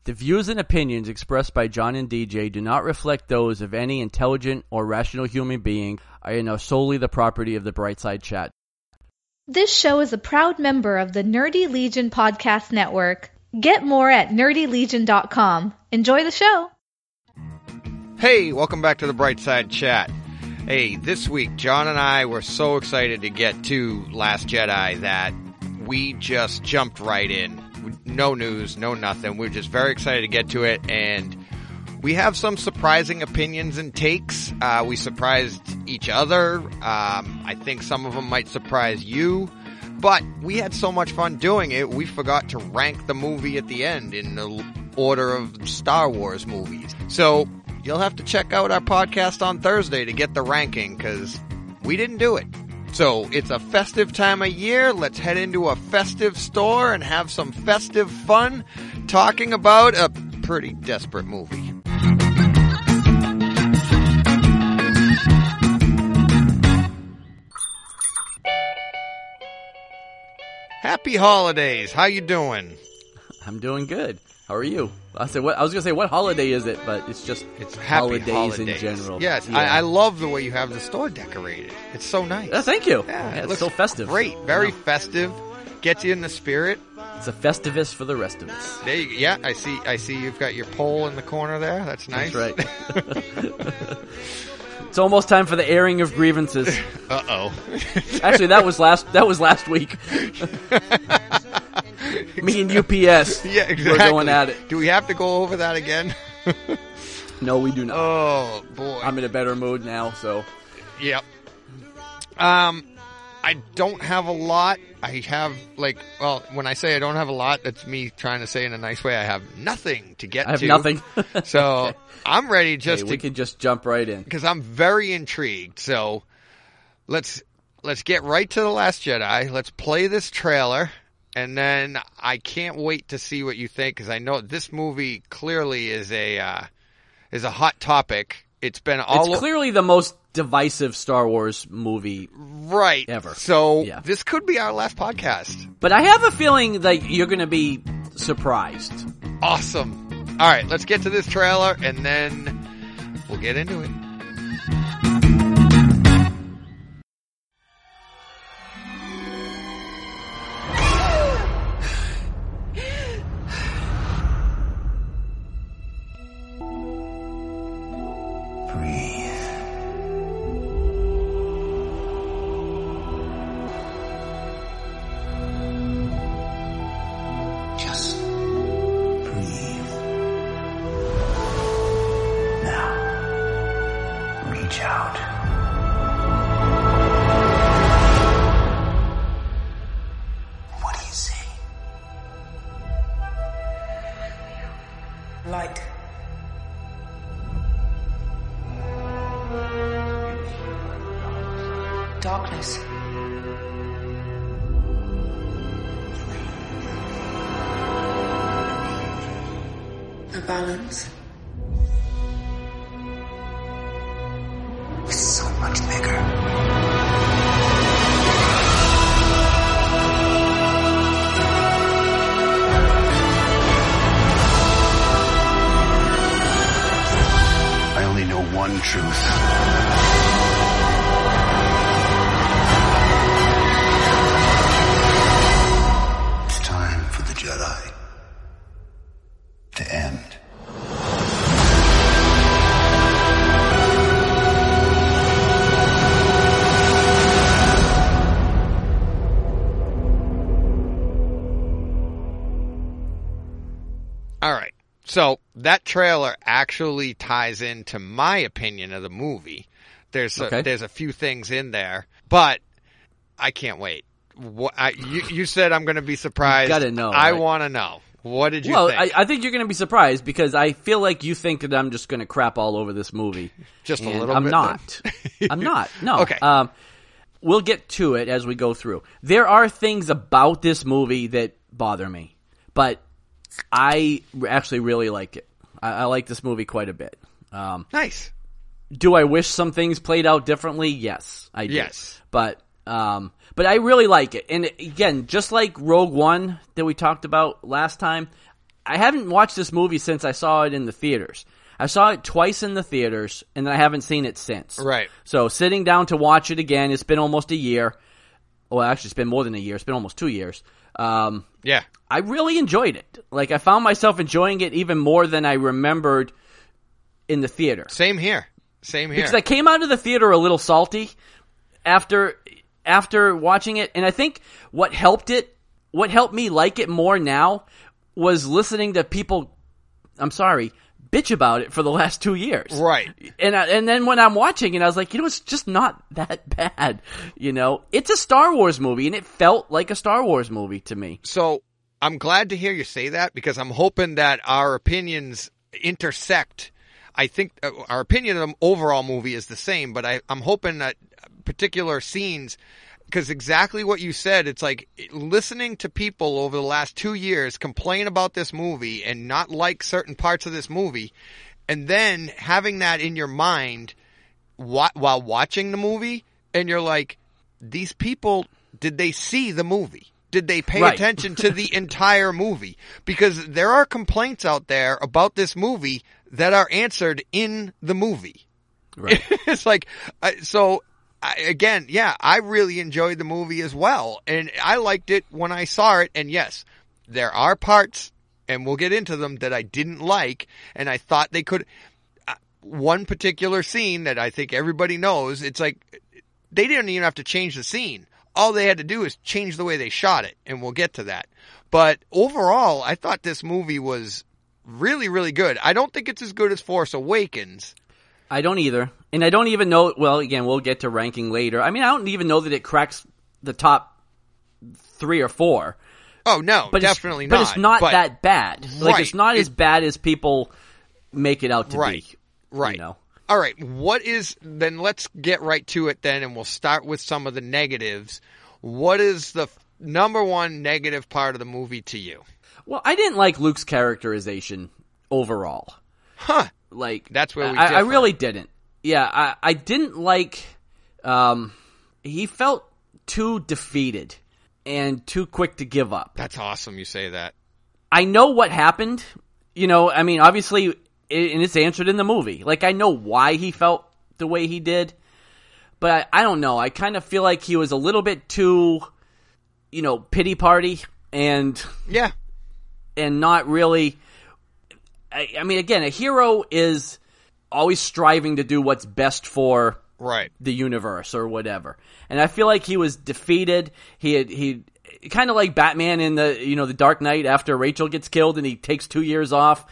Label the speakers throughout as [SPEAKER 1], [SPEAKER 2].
[SPEAKER 1] The views and opinions expressed by John and DJ do not reflect those of any intelligent or rational human being and are solely the property of the Brightside Chat.
[SPEAKER 2] This show is a proud member of the Nerdy Legion Podcast Network. Get more at nerdylegion.com. Enjoy the show.
[SPEAKER 3] Hey, welcome back to the Brightside Chat. Hey, this week, John and I were so excited to get to Last Jedi that we just jumped right in. No news, no nothing. We're just very excited to get to it, and we have some surprising opinions and takes. We surprised each other. I think some of them might surprise you, but we had so much fun doing it, we forgot to rank the movie at the end in the order of Star Wars movies. So you'll have to check out our podcast on Thursday to get the ranking, because we didn't do it. So it's a festive time of year. Let's head into a festive store and have some festive fun talking about a pretty desperate movie. Happy holidays. How you doing?
[SPEAKER 1] I'm doing good. How are you? I was going to say, what holiday is it? But it's
[SPEAKER 3] happy
[SPEAKER 1] holidays in general.
[SPEAKER 3] Yes, yeah. I love the way you have the store decorated. It's so nice.
[SPEAKER 1] Thank you.
[SPEAKER 3] Yeah,
[SPEAKER 1] it's so festive.
[SPEAKER 3] Great. Very festive. Gets you in the spirit.
[SPEAKER 1] It's a festivus for the rest of us.
[SPEAKER 3] There you go. Yeah, I see you've got your pole in the corner there. That's nice.
[SPEAKER 1] That's right. It's almost time for the airing of grievances.
[SPEAKER 3] Uh-oh.
[SPEAKER 1] Actually, that was last week. Me and UPS.
[SPEAKER 3] Yeah, exactly.
[SPEAKER 1] We're going at it.
[SPEAKER 3] Do we have to go over that again?
[SPEAKER 1] No, we do not.
[SPEAKER 3] Oh, boy.
[SPEAKER 1] I'm in a better mood now, so.
[SPEAKER 3] Yep. I don't have a lot. I have, when I say I don't have a lot, that's me trying to say in a nice way I have nothing to get to.
[SPEAKER 1] I have nothing.
[SPEAKER 3] So,
[SPEAKER 1] okay.
[SPEAKER 3] I'm ready
[SPEAKER 1] we can just jump right in.
[SPEAKER 3] Because I'm very intrigued. So, let's get right to The Last Jedi. Let's play this trailer. And then I can't wait to see what you think, because I know this movie clearly is a hot topic. It's
[SPEAKER 1] clearly the most divisive Star Wars movie ever.
[SPEAKER 3] So This could be our last podcast.
[SPEAKER 1] But I have a feeling that you're going to be surprised.
[SPEAKER 3] Awesome. All right, let's get to this trailer, and then we'll get into it.
[SPEAKER 4] Light. Darkness. A balance. It's so much bigger.
[SPEAKER 5] One truth. It's time for the Jedi to end.
[SPEAKER 3] All right. So that trailer actually ties into my opinion of the movie. There's a few things in there, but I can't wait. You said I'm going to be surprised.
[SPEAKER 1] You gotta know.
[SPEAKER 3] I want to know. What did you think?
[SPEAKER 1] Well, I think you're going to be surprised, because I feel like you think that I'm just going to crap all over this movie.
[SPEAKER 3] Just a little bit?
[SPEAKER 1] I'm not. I'm not. No.
[SPEAKER 3] Okay.
[SPEAKER 1] We'll get to it as we go through. There are things about this movie that bother me, but I actually really like it. I like this movie quite a bit.
[SPEAKER 3] Nice.
[SPEAKER 1] Do I wish some things played out differently? Yes, I do.
[SPEAKER 3] Yes.
[SPEAKER 1] But I really like it. And again, just like Rogue One that we talked about last time, I haven't watched this movie since I saw it in the theaters. I saw it twice in the theaters, and I haven't seen it since.
[SPEAKER 3] Right.
[SPEAKER 1] So sitting down to watch it again, it's been almost a year. Well, actually, it's been more than a year. It's been almost 2 years.
[SPEAKER 3] Yeah.
[SPEAKER 1] I really enjoyed it. Like, I found myself enjoying it even more than I remembered in the theater.
[SPEAKER 3] Same here.
[SPEAKER 1] Because I came out of the theater a little salty after watching it, and I think what helped me like it more now was listening to people, bitch about it for the last 2 years.
[SPEAKER 3] Right.
[SPEAKER 1] And then when I'm watching it, I was like, it's just not that bad. It's a Star Wars movie, and it felt like a Star Wars movie to me.
[SPEAKER 3] So I'm glad to hear you say that, because I'm hoping that our opinions intersect. I think our opinion of the overall movie is the same, but I'm hoping that particular scenes, because exactly what you said, it's like listening to people over the last 2 years complain about this movie and not like certain parts of this movie, and then having that in your mind while watching the movie, and you're like, these people, did they see the movie? Did they pay attention to the entire movie? Because there are complaints out there about this movie that are answered in the movie.
[SPEAKER 1] Right.
[SPEAKER 3] It's like, I really enjoyed the movie as well. And I liked it when I saw it. And yes, there are parts, and we'll get into them, that I didn't like. And I thought they could, one particular scene that I think everybody knows, it's like, they didn't even have to change the scene. All they had to do is change the way they shot it, and we'll get to that. But overall, I thought this movie was really, really good. I don't think it's as good as Force Awakens.
[SPEAKER 1] I don't either. And I don't even know, well, again, we'll get to ranking later. I mean, I don't even know that it cracks the top 3 or 4.
[SPEAKER 3] Oh, no,
[SPEAKER 1] but
[SPEAKER 3] definitely not.
[SPEAKER 1] But it's not that bad. Like, it's not as bad as people make it out to be.
[SPEAKER 3] Right. All right, then let's get right to it then, and we'll start with some of the negatives. What is the number one negative part of the movie to you?
[SPEAKER 1] Well, I didn't like Luke's characterization overall.
[SPEAKER 3] Huh.
[SPEAKER 1] Like,
[SPEAKER 3] that's where we
[SPEAKER 1] I really didn't. Yeah, I didn't like, he felt too defeated and too quick to give up.
[SPEAKER 3] That's awesome you say that.
[SPEAKER 1] I know what happened. I mean, obviously, and it's answered in the movie. Like, I know why he felt the way he did, but I don't know. I kind of feel like he was a little bit too, pity party and not really. I mean, again, a hero is always striving to do what's best for the universe or whatever. And I feel like he was defeated. He kind of like Batman in the Dark Knight after Rachel gets killed and he takes 2 years off.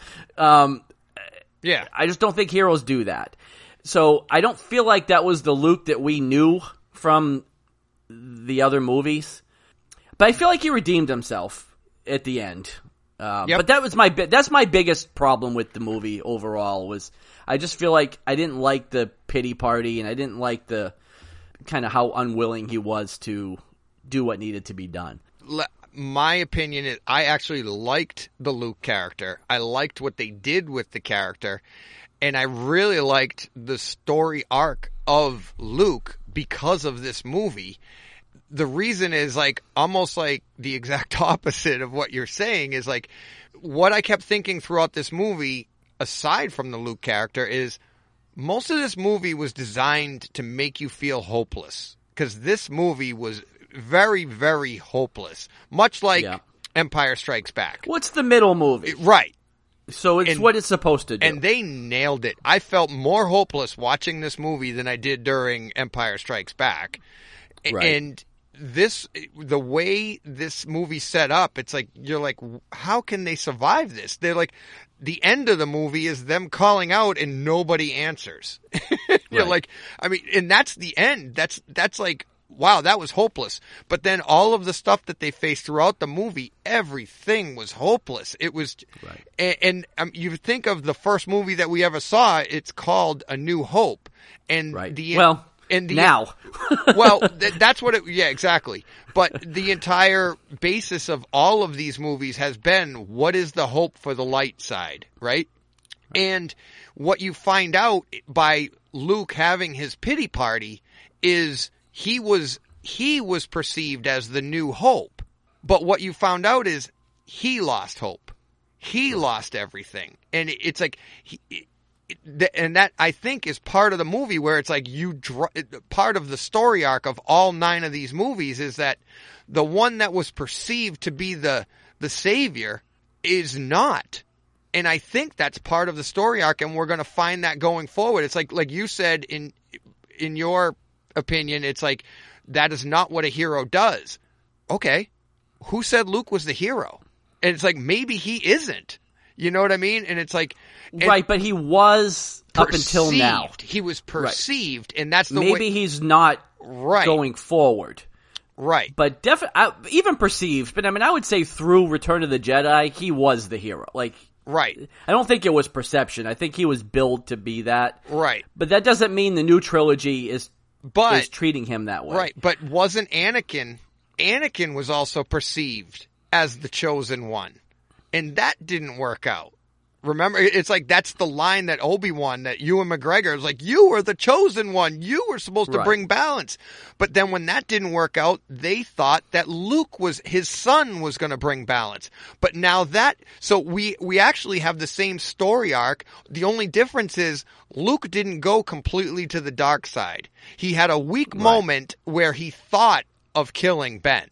[SPEAKER 3] Yeah.
[SPEAKER 1] I just don't think heroes do that. So I don't feel like that was the Luke that we knew from the other movies. But I feel like he redeemed himself at the end. But that's my biggest problem with the movie overall, was I just feel like I didn't like the pity party, and I didn't like the kind of how unwilling he was to do what needed to be done.
[SPEAKER 3] My opinion is I actually liked the Luke character. I liked what they did with the character, and I really liked the story arc of Luke because of this movie. The reason is almost like the exact opposite of what you're saying, is like what I kept thinking throughout this movie, aside from the Luke character, is most of this movie was designed to make you feel hopeless, because this movie was very, very hopeless, much like Empire Strikes Back.
[SPEAKER 1] What's the middle movie?
[SPEAKER 3] Right.
[SPEAKER 1] So it's what it's supposed to do.
[SPEAKER 3] And they nailed it. I felt more hopeless watching this movie than I did during Empire Strikes Back. Right. And the way this movie's set up, it's like, you're like, how can they survive this? They're like, the end of the movie is them calling out and nobody answers. You're like, I mean, and that's the end. That's like, wow, that was hopeless. But then all of the stuff that they faced throughout the movie, everything was hopeless. It was, and you think of the first movie that we ever saw, it's called A New Hope. And that's what exactly. But the entire basis of all of these movies has been, what is the hope for the light side, right? And what you find out by Luke having his pity party is he was perceived as the new hope. But what you found out is he lost hope. He lost everything. And it's like, and that I think is part of the movie where it's like part of the story arc of all 9 of these movies is that the one that was perceived to be the savior is not. And I think that's part of the story arc, and we're going to find that going forward. It's like you said in your opinion, it's like that is not what a hero does. Okay, who said Luke was the hero? And it's like maybe he isn't. You know what I mean? And it's like
[SPEAKER 1] right, but he was up until now.
[SPEAKER 3] He was perceived, and that's the
[SPEAKER 1] maybe he's not going forward.
[SPEAKER 3] Right.
[SPEAKER 1] But even perceived. But I mean, I would say through Return of the Jedi, he was the hero. Like.
[SPEAKER 3] Right.
[SPEAKER 1] I don't think it was perception. I think he was billed to be that.
[SPEAKER 3] Right.
[SPEAKER 1] But that doesn't mean the new trilogy is treating him that way.
[SPEAKER 3] Right. But wasn't Anakin was also perceived as the chosen one. And that didn't work out. Remember, it's like that's the line that Obi-Wan, that Ewan McGregor is like, you were the chosen one. You were supposed to bring balance. But then when that didn't work out, they thought that Luke his son was going to bring balance. But now so we actually have the same story arc. The only difference is Luke didn't go completely to the dark side. He had a weak moment where he thought of killing Ben,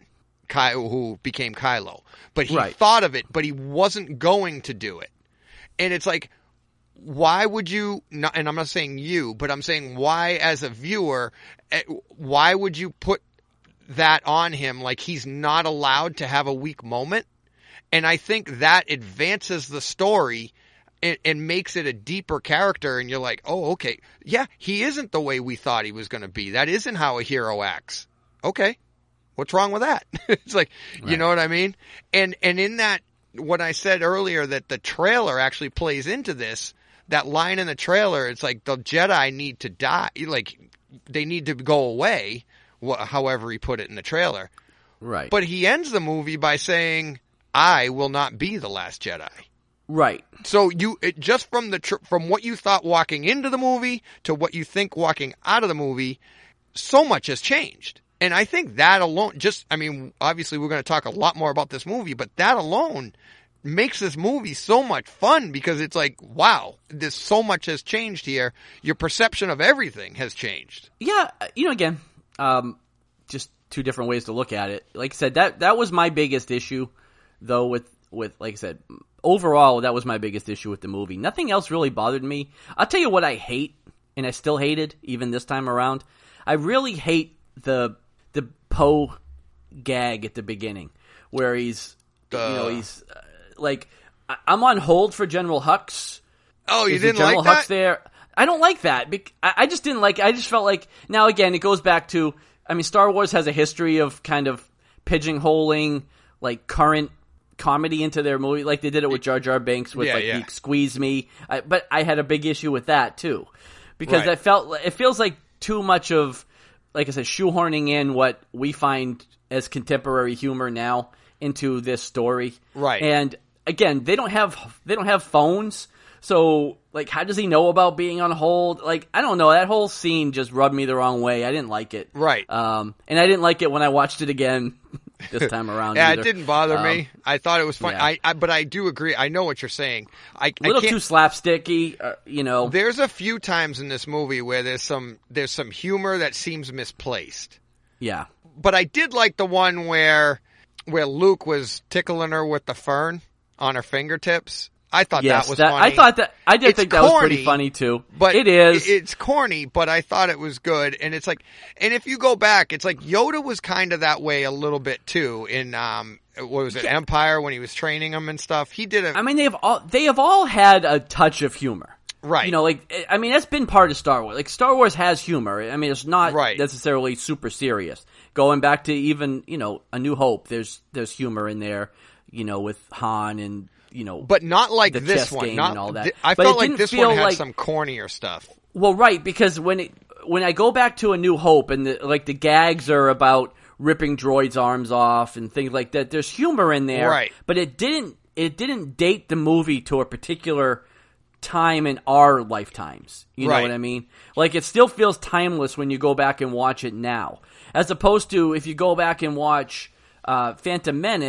[SPEAKER 3] who became Kylo. But he thought of it, but he wasn't going to do it. And it's like, why would you not, and I'm not saying you, but I'm saying why as a viewer, why would you put that on him like he's not allowed to have a weak moment? And I think that advances the story and makes it a deeper character, and you're like, oh, okay, yeah, he isn't the way we thought he was going to be. That isn't how a hero acts. Okay, what's wrong with that? It's like, you know what I mean? And in that, what I said earlier, that the trailer actually plays into this, that line in the trailer, it's like the Jedi need to die, like they need to go away, however he put it in the trailer.
[SPEAKER 1] Right.
[SPEAKER 3] But he ends the movie by saying, I will not be the last Jedi.
[SPEAKER 1] Right.
[SPEAKER 3] So just from from what you thought walking into the movie to what you think walking out of the movie, so much has changed. And I think that alone, obviously we're going to talk a lot more about this movie, but that alone makes this movie so much fun because it's like, wow, so much has changed here. Your perception of everything has changed.
[SPEAKER 1] Yeah, again, just two different ways to look at it. Like I said, that was my biggest issue, though, with like I said, overall, that was my biggest issue with the movie. Nothing else really bothered me. I'll tell you what I hate, and I still hated, even this time around. I really hate the Poe gag at the beginning, where he's like, I'm on hold for General Hux.
[SPEAKER 3] Oh, you didn't
[SPEAKER 1] General
[SPEAKER 3] like that?
[SPEAKER 1] Hux there? I don't like that. I just didn't like it. I just felt like, now again, it goes back to, Star Wars has a history of kind of pigeonholing like current comedy into their movie, like they did it with Jar Jar Binks with Geek Squeeze Me. But I had a big issue with that too, because it feels like too much of, like I said, shoehorning in what we find as contemporary humor now into this story.
[SPEAKER 3] Right.
[SPEAKER 1] And again, they don't have phones. So, like, how does he know about being on hold? Like, I don't know. That whole scene just rubbed me the wrong way. I didn't like it.
[SPEAKER 3] Right.
[SPEAKER 1] And I didn't like it when I watched it again this time around.
[SPEAKER 3] It didn't bother me. I thought it was fun.
[SPEAKER 1] Yeah.
[SPEAKER 3] But I do agree. I know what you're saying.
[SPEAKER 1] A little too slapsticky,
[SPEAKER 3] There's a few times in this movie where there's some humor that seems misplaced.
[SPEAKER 1] Yeah.
[SPEAKER 3] But I did like the one where Luke was tickling her with the fern on her fingertips. I thought that was funny.
[SPEAKER 1] I did think that was pretty funny too.
[SPEAKER 3] But
[SPEAKER 1] it is.
[SPEAKER 3] It's corny, but I thought it was good. And it's like, and if you go back, it's like Yoda was kind of that way a little bit too in what was it, Empire, when he was training them and stuff. He did
[SPEAKER 1] they have all had a touch of humor.
[SPEAKER 3] Right.
[SPEAKER 1] That's been part of Star Wars. Like, Star Wars has humor. It's not necessarily super serious. Going back to even, A New Hope, there's humor in there, with Han and,
[SPEAKER 3] but not like
[SPEAKER 1] the
[SPEAKER 3] this
[SPEAKER 1] chess
[SPEAKER 3] one.
[SPEAKER 1] game and all that.
[SPEAKER 3] I felt like this one had some cornier stuff.
[SPEAKER 1] Well, right, because when I go back to A New Hope and the gags are about ripping droids' arms off and things like that, there's humor in there.
[SPEAKER 3] Right.
[SPEAKER 1] But it didn't date the movie to a particular time in our lifetimes. You know what I mean? Like, it still feels timeless when you go back and watch it now. As opposed to if you go back and watch Phantom Menace,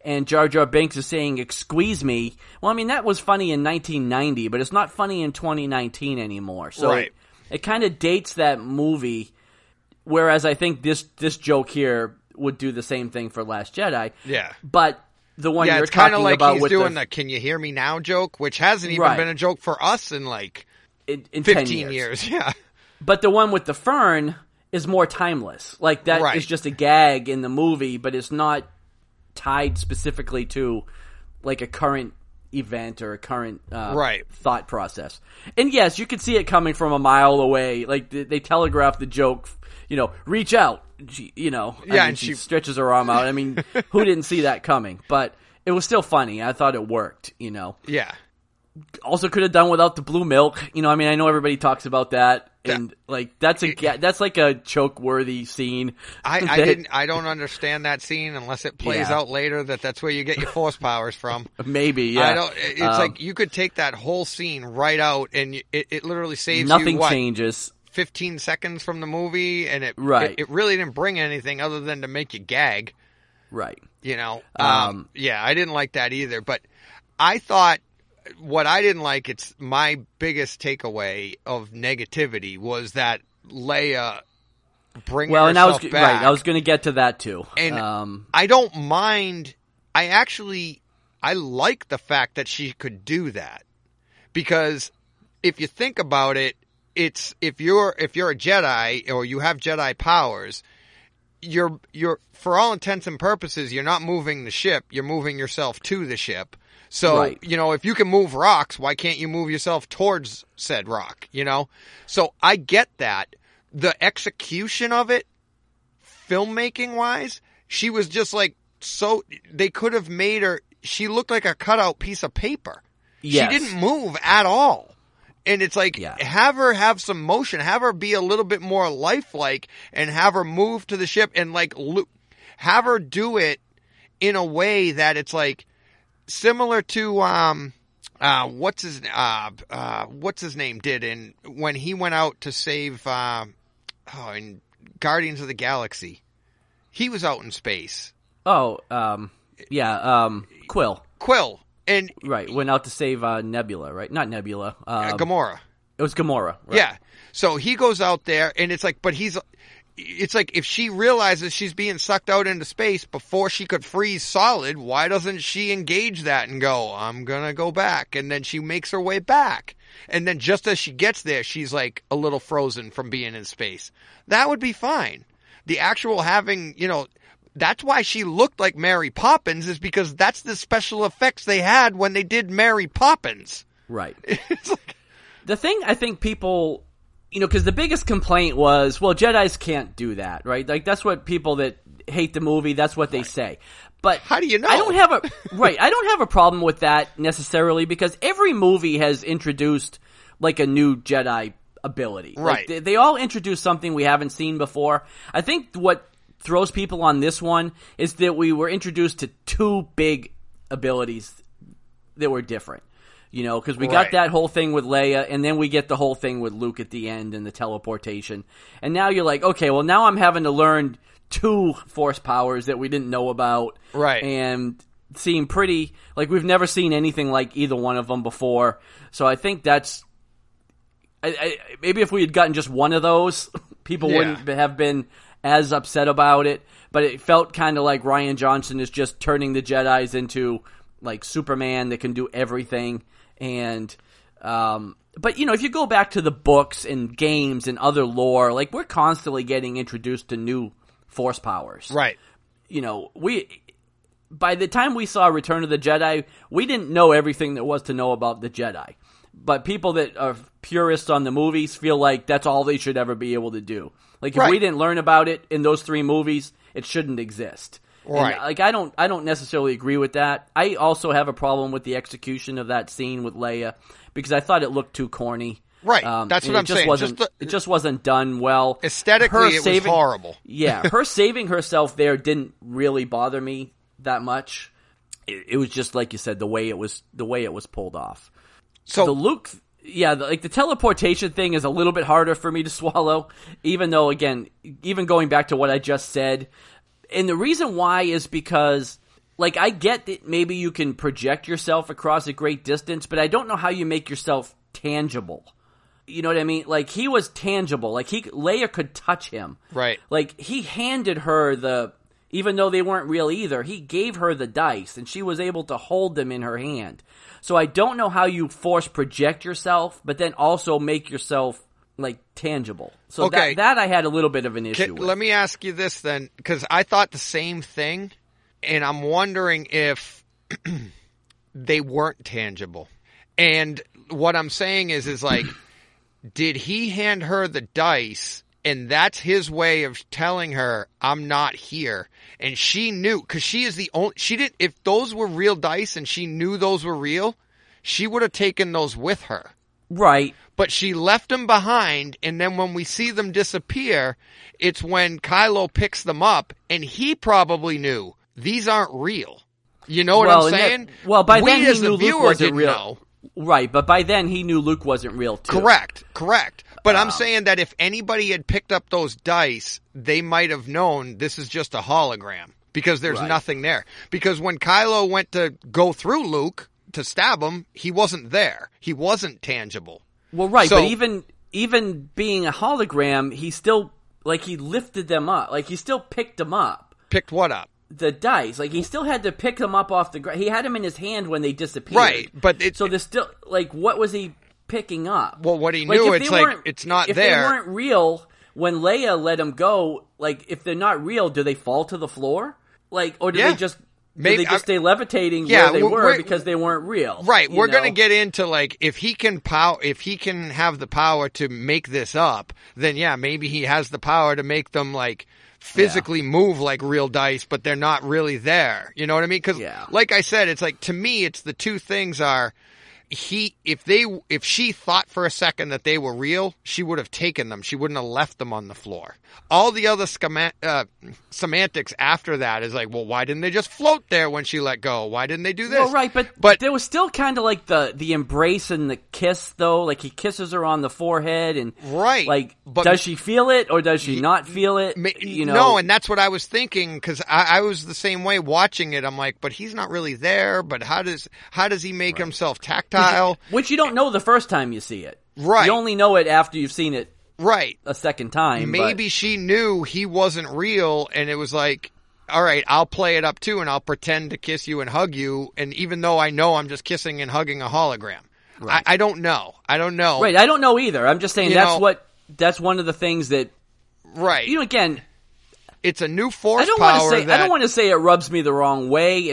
[SPEAKER 1] and Jar Jar Binks is saying, "Excuse me." Well, I mean, that was funny in 1990, but it's not funny in 2019 anymore. So
[SPEAKER 3] Right.
[SPEAKER 1] it kind of dates that movie, whereas I think this joke here would do the same thing for Last Jedi.
[SPEAKER 3] Yeah.
[SPEAKER 1] But the one
[SPEAKER 3] Yeah,
[SPEAKER 1] you're
[SPEAKER 3] it's kind
[SPEAKER 1] talking
[SPEAKER 3] of like
[SPEAKER 1] about
[SPEAKER 3] he's
[SPEAKER 1] with
[SPEAKER 3] doing the "Can you hear me now" joke, which hasn't even
[SPEAKER 1] Right.
[SPEAKER 3] been a joke for us in like
[SPEAKER 1] in
[SPEAKER 3] 15
[SPEAKER 1] 10
[SPEAKER 3] years. Yeah.
[SPEAKER 1] But the one with the fern is more timeless. Like, that
[SPEAKER 3] Right.
[SPEAKER 1] is just a gag in the movie, but it's not tied specifically to, like, a current event or a current
[SPEAKER 3] Right.
[SPEAKER 1] thought process. And yes, you could see it coming from a mile away. Like, they telegraph the joke, reach out,
[SPEAKER 3] Yeah, and
[SPEAKER 1] she
[SPEAKER 3] she-
[SPEAKER 1] stretches her arm out. I mean, who didn't see that coming? But it was still funny. I thought it worked,
[SPEAKER 3] Yeah.
[SPEAKER 1] Also could have done without the blue milk. I mean, I know everybody talks about that, and like that's like a choke worthy scene.
[SPEAKER 3] I don't understand that scene unless it plays
[SPEAKER 1] Yeah.
[SPEAKER 3] out later that's where you get your force powers from.
[SPEAKER 1] Maybe, yeah.
[SPEAKER 3] It's like you could take that whole scene right out and it literally saves
[SPEAKER 1] nothing
[SPEAKER 3] you what,
[SPEAKER 1] changes.
[SPEAKER 3] 15 seconds from the movie, and it really didn't bring anything other than to make you gag.
[SPEAKER 1] Right.
[SPEAKER 3] Yeah, I didn't like that either, but I thought what I didn't like, it's my biggest takeaway of negativity was that Leia bringing herself back.
[SPEAKER 1] I was going to get to that too.
[SPEAKER 3] And I don't mind. I like the fact that she could do that, because if you think about it, it's if you're a Jedi or you have Jedi powers, you're for all intents and purposes, you're not moving the ship, you're moving yourself to the ship. So,
[SPEAKER 1] Right.
[SPEAKER 3] If you can move rocks, why can't you move yourself towards said rock, So I get that. The execution of it, filmmaking wise, she was just like, they could have made her, she looked like a cutout piece of paper.
[SPEAKER 1] Yes.
[SPEAKER 3] She didn't move at all. And it's like,
[SPEAKER 1] Yeah.
[SPEAKER 3] have her have some motion, have her be a little bit more lifelike, and have her move to the ship, and like, have her do it in a way that it's like, similar to what's his name did when he went out to save in Guardians of the Galaxy. He was out in space.
[SPEAKER 1] Quill.
[SPEAKER 3] Quill and
[SPEAKER 1] Right, went out to save Nebula, right? Not Nebula.
[SPEAKER 3] Gamora.
[SPEAKER 1] It was Gamora. Right?
[SPEAKER 3] Yeah. So he goes out there, and it's like, it's like if she realizes she's being sucked out into space before she could freeze solid, why doesn't she engage that and go, I'm gonna go back? And then she makes her way back. And then just as she gets there, she's like a little frozen from being in space. That would be fine. The actual having, that's why she looked like Mary Poppins, is because that's the special effects they had when they did Mary Poppins.
[SPEAKER 1] Right.
[SPEAKER 3] It's like,
[SPEAKER 1] The thing I think people, because the biggest complaint was, well, Jedis can't do that, right? Like, that's what people that hate the movie, that's what they say. But
[SPEAKER 3] how do you know?
[SPEAKER 1] I don't have a problem with that necessarily, because every movie has introduced like a new Jedi ability.
[SPEAKER 3] Right.
[SPEAKER 1] Like, they all introduce something we haven't seen before. I think what throws people on this one is that we were introduced to two big abilities that were different. Because we got that whole thing with Leia, and then we get the whole thing with Luke at the end and the teleportation. And now you're like, okay, well, now I'm having to learn two force powers that we didn't know about.
[SPEAKER 3] Right.
[SPEAKER 1] And seem pretty, like, we've never seen anything like either one of them before. So I think that's, maybe if we had gotten just one of those, people wouldn't have been as upset about it. But it felt kind of like Rian Johnson is just turning the Jedis into, like, Superman that can do everything. And, but if you go back to the books and games and other lore, like, we're constantly getting introduced to new force powers.
[SPEAKER 3] right.
[SPEAKER 1] By the time we saw Return of the Jedi, we didn't know everything there was to know about the Jedi. But people that are purists on the movies feel like that's all they should ever be able to do. Like, if we didn't learn about it in those three movies, it shouldn't exist.
[SPEAKER 3] Right.
[SPEAKER 1] And, like, I don't necessarily agree with that. I also have a problem with the execution of that scene with Leia, because I thought it looked too corny.
[SPEAKER 3] Right. That's what I'm saying.
[SPEAKER 1] It just wasn't done well.
[SPEAKER 3] Aesthetically, it was horrible.
[SPEAKER 1] Yeah, her saving herself there didn't really bother me that much. It was just like you said, the way it was pulled off.
[SPEAKER 3] So
[SPEAKER 1] the Luke, the teleportation thing is a little bit harder for me to swallow, even though, again, even going back to what I just said, and the reason why is because like, I get that maybe you can project yourself across a great distance, but I don't know how you make yourself tangible. You know what I mean? Like, he was tangible. Like, Leia could touch him.
[SPEAKER 3] Right.
[SPEAKER 1] Like, he handed her even though they weren't real either, he gave her the dice, and she was able to hold them in her hand. So I don't know how you force project yourself, but then also make yourself, like, tangible. So
[SPEAKER 3] Okay.
[SPEAKER 1] that I had a little bit of an issue with.
[SPEAKER 3] Let me ask you this then, because I thought the same thing, and I'm wondering if they weren't tangible. And what I'm saying is like, did he hand her the dice, and that's his way of telling her, I'm not here? And she knew, because she is the only, if those were real dice and she knew those were real, she would have taken those with her.
[SPEAKER 1] Right.
[SPEAKER 3] But she left them behind, and then when we see them disappear, it's when Kylo picks them up, and he probably knew these aren't real. You know what I'm saying?
[SPEAKER 1] By
[SPEAKER 3] we
[SPEAKER 1] then he
[SPEAKER 3] as
[SPEAKER 1] knew
[SPEAKER 3] the viewer
[SPEAKER 1] Luke wasn't
[SPEAKER 3] didn't
[SPEAKER 1] real.
[SPEAKER 3] know.
[SPEAKER 1] Right, but by then he knew Luke wasn't real too.
[SPEAKER 3] Correct. But I'm saying that if anybody had picked up those dice, they might have known this is just a hologram, because there's nothing there. Because when Kylo went to go through Luke to stab him, he wasn't there. He wasn't tangible.
[SPEAKER 1] Well, right,
[SPEAKER 3] So-
[SPEAKER 1] but even being a hologram, he still, like, he lifted them up. Like, he still picked them up.
[SPEAKER 3] Picked what up?
[SPEAKER 1] The dice. Like, he still had to pick them up off the ground. He had them in his hand when they disappeared.
[SPEAKER 3] Right, but
[SPEAKER 1] so there's still, like, what was he picking up?
[SPEAKER 3] Well, what he knew,
[SPEAKER 1] if
[SPEAKER 3] it's
[SPEAKER 1] they
[SPEAKER 3] like,
[SPEAKER 1] weren't-
[SPEAKER 3] it's not
[SPEAKER 1] if
[SPEAKER 3] there.
[SPEAKER 1] If they weren't real, when Leia let him go, like, if they're not real, do they fall to the floor? Like, or do
[SPEAKER 3] Yeah.
[SPEAKER 1] they just...
[SPEAKER 3] Maybe-
[SPEAKER 1] Did they just stay levitating
[SPEAKER 3] Yeah,
[SPEAKER 1] where they were
[SPEAKER 3] we're-
[SPEAKER 1] because they weren't real?
[SPEAKER 3] Right,
[SPEAKER 1] you
[SPEAKER 3] we're
[SPEAKER 1] know?
[SPEAKER 3] going to get into, like, if he can have the power to make this up, then yeah, maybe he has the power to make them, like, physically move like real dice, but they're not really there. You know what I mean? Because, like I said, it's like, to me, it's the two things are, if she thought for a second that they were real, she would have taken them. She wouldn't have left them on the floor. All the other semantics after that is like, well, why didn't they just float there when she let go? Why didn't they do this?
[SPEAKER 1] Well, right, but there was still kind of like the embrace and the kiss, though. Like, he kisses her on the forehead, and
[SPEAKER 3] right,
[SPEAKER 1] like,
[SPEAKER 3] but
[SPEAKER 1] does she feel it or does she not feel it? You know,
[SPEAKER 3] no, and that's what I was thinking, because I was the same way watching it. I'm like, but he's not really there. But how does he make himself tactile?
[SPEAKER 1] Which you don't know the first time you see it.
[SPEAKER 3] Right.
[SPEAKER 1] You only know it after you've seen it.
[SPEAKER 3] Right.
[SPEAKER 1] A second time.
[SPEAKER 3] Maybe she knew he wasn't real, and it was like, all right, I'll play it up too, and I'll pretend to kiss you and hug you, and even though I know I'm just kissing and hugging a hologram. Right. I don't know.
[SPEAKER 1] Right, I don't know either. I'm just saying that's one of the things that...
[SPEAKER 3] Right.
[SPEAKER 1] You know, again...
[SPEAKER 3] It's a new force
[SPEAKER 1] I don't want to say it rubs me the wrong way.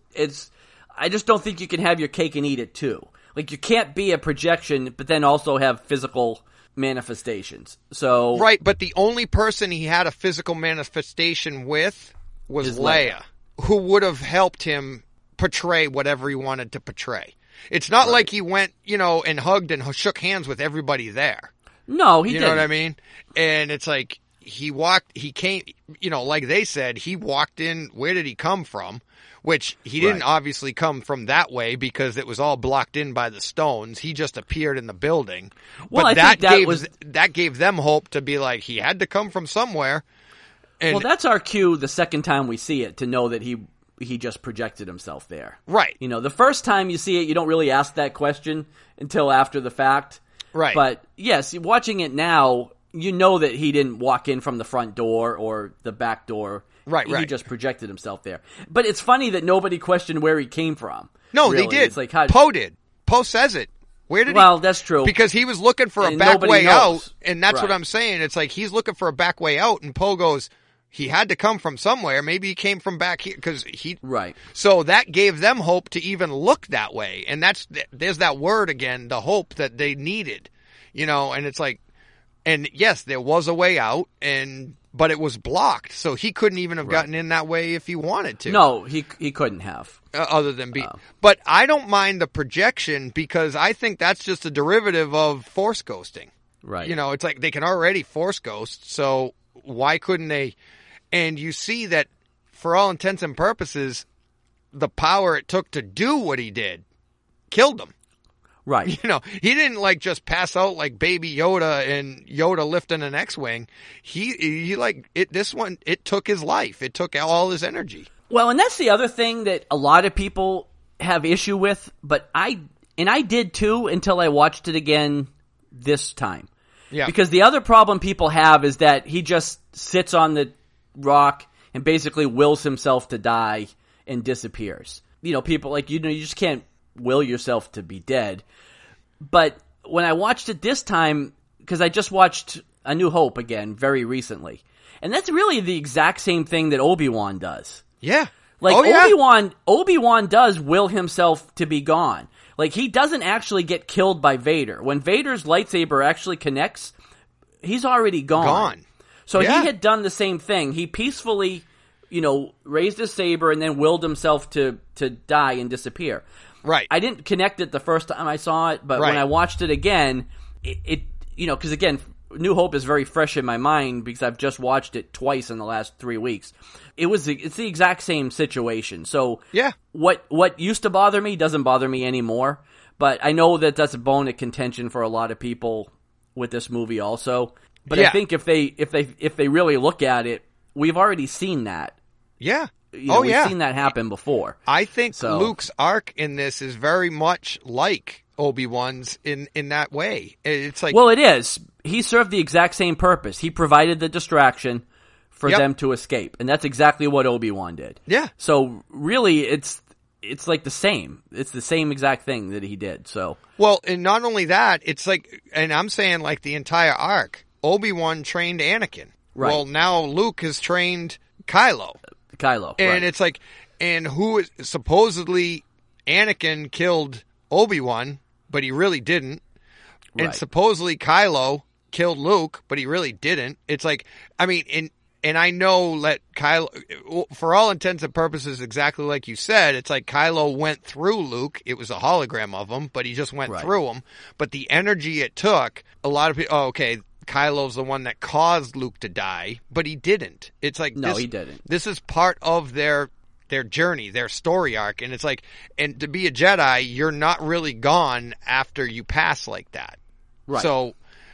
[SPEAKER 1] I just don't think you can have your cake and eat it too. Like, you can't be a projection, but then also have physical manifestations. So
[SPEAKER 3] right, but the only person he had a physical manifestation with was Leia, who would have helped him portray whatever he wanted to portray. It's not like he went, and hugged and shook hands with everybody there.
[SPEAKER 1] No, he didn't.
[SPEAKER 3] You know what I mean? And it's like, he came, like they said, he walked in, where did he come from? Which he didn't obviously come from that way, because it was all blocked in by the stones. He just appeared in the building.
[SPEAKER 1] Well,
[SPEAKER 3] but
[SPEAKER 1] I think
[SPEAKER 3] that gave them hope to be like, he had to come from somewhere. And
[SPEAKER 1] well, that's our cue the second time we see it, to know that he just projected himself there.
[SPEAKER 3] Right.
[SPEAKER 1] The first time you see it, you don't really ask that question until after the fact.
[SPEAKER 3] Right.
[SPEAKER 1] But yes, watching it now, you know that he didn't walk in from the front door or the back door.
[SPEAKER 3] Right.
[SPEAKER 1] He just projected himself there. But it's funny that nobody questioned where he came from.
[SPEAKER 3] No,
[SPEAKER 1] really.
[SPEAKER 3] they did.
[SPEAKER 1] It's like,
[SPEAKER 3] Poe did. Poe says it. Where did
[SPEAKER 1] Well, that's true.
[SPEAKER 3] Because he was looking for a back way out, and that's what I'm saying. It's like, he's looking for a back way out, and Poe goes, he had to come from somewhere. Maybe he came from back here, because he...
[SPEAKER 1] Right.
[SPEAKER 3] So that gave them hope to even look that way. And there's that word again, the hope that they needed. And it's like... And yes, there was a way out, but it was blocked, so he couldn't even have gotten in that way if he wanted to.
[SPEAKER 1] No, he couldn't have.
[SPEAKER 3] Other than be. But I don't mind the projection, because I think that's just a derivative of force ghosting.
[SPEAKER 1] Right.
[SPEAKER 3] It's like they can already force ghost, so why couldn't they? And you see that, for all intents and purposes, the power it took to do what he did killed him.
[SPEAKER 1] Right.
[SPEAKER 3] He didn't just pass out like Baby Yoda and Yoda lifting an X-Wing. It took his life. It took all his energy.
[SPEAKER 1] Well, and that's the other thing that a lot of people have issue with, but I did too until I watched it again this time.
[SPEAKER 3] Yeah.
[SPEAKER 1] Because the other problem people have is that he just sits on the rock and basically wills himself to die and disappears. You know, people like, you just can't will yourself to be dead. But when I watched it this time, because I just watched A New Hope again very recently, and that's really the exact same thing that Obi-Wan does.
[SPEAKER 3] Yeah.
[SPEAKER 1] Like,
[SPEAKER 3] Oh, yeah.
[SPEAKER 1] Obi-Wan does will himself to be gone. Like, he doesn't actually get killed by Vader. When Vader's lightsaber actually connects, he's already gone. So
[SPEAKER 3] Yeah.
[SPEAKER 1] he had done the same thing. He peacefully, raised his saber and then willed himself to die and disappear.
[SPEAKER 3] Right.
[SPEAKER 1] I didn't connect it the first time I saw it, but
[SPEAKER 3] Right.
[SPEAKER 1] when I watched it again, because again, New Hope is very fresh in my mind because I've just watched it twice in the last 3 weeks. It's the exact same situation. So
[SPEAKER 3] Yeah.
[SPEAKER 1] what used to bother me doesn't bother me anymore. But I know that that's a bone of contention for a lot of people with this movie also. But
[SPEAKER 3] Yeah.
[SPEAKER 1] I think if they really look at it, we've already seen that.
[SPEAKER 3] Yeah.
[SPEAKER 1] We've seen that happen before.
[SPEAKER 3] I think
[SPEAKER 1] So-
[SPEAKER 3] Luke's arc in this is very much like Obi-Wan's in that way. It's like,
[SPEAKER 1] Well, it is. He served the exact same purpose. He provided the distraction for
[SPEAKER 3] Yep.
[SPEAKER 1] them to escape, and that's exactly what Obi-Wan did.
[SPEAKER 3] Yeah.
[SPEAKER 1] So really, it's like the same. It's the same exact thing that he did. So
[SPEAKER 3] well, and not only that, it's like, and I'm saying like the entire arc, Obi-Wan trained Anakin.
[SPEAKER 1] Right.
[SPEAKER 3] Well, now Luke has trained Kylo.
[SPEAKER 1] Kylo,
[SPEAKER 3] And
[SPEAKER 1] right.
[SPEAKER 3] it's like, and who is supposedly Anakin killed Obi-Wan, but he really didn't. And
[SPEAKER 1] Right.
[SPEAKER 3] supposedly Kylo killed Luke, but he really didn't. It's like, I mean, and I know that Kylo, for all intents and purposes, exactly like you said, it's like Kylo went through Luke. It was a hologram of him, but he just went
[SPEAKER 1] Right.
[SPEAKER 3] through him. But the energy it took, a lot of people, Kylo's the one that caused Luke to die, but he didn't. It's like,
[SPEAKER 1] No, he didn't.
[SPEAKER 3] This is part of their journey, their story arc. And it's like, and to be a Jedi, you're not really gone after you pass like that.
[SPEAKER 1] Right.
[SPEAKER 3] So,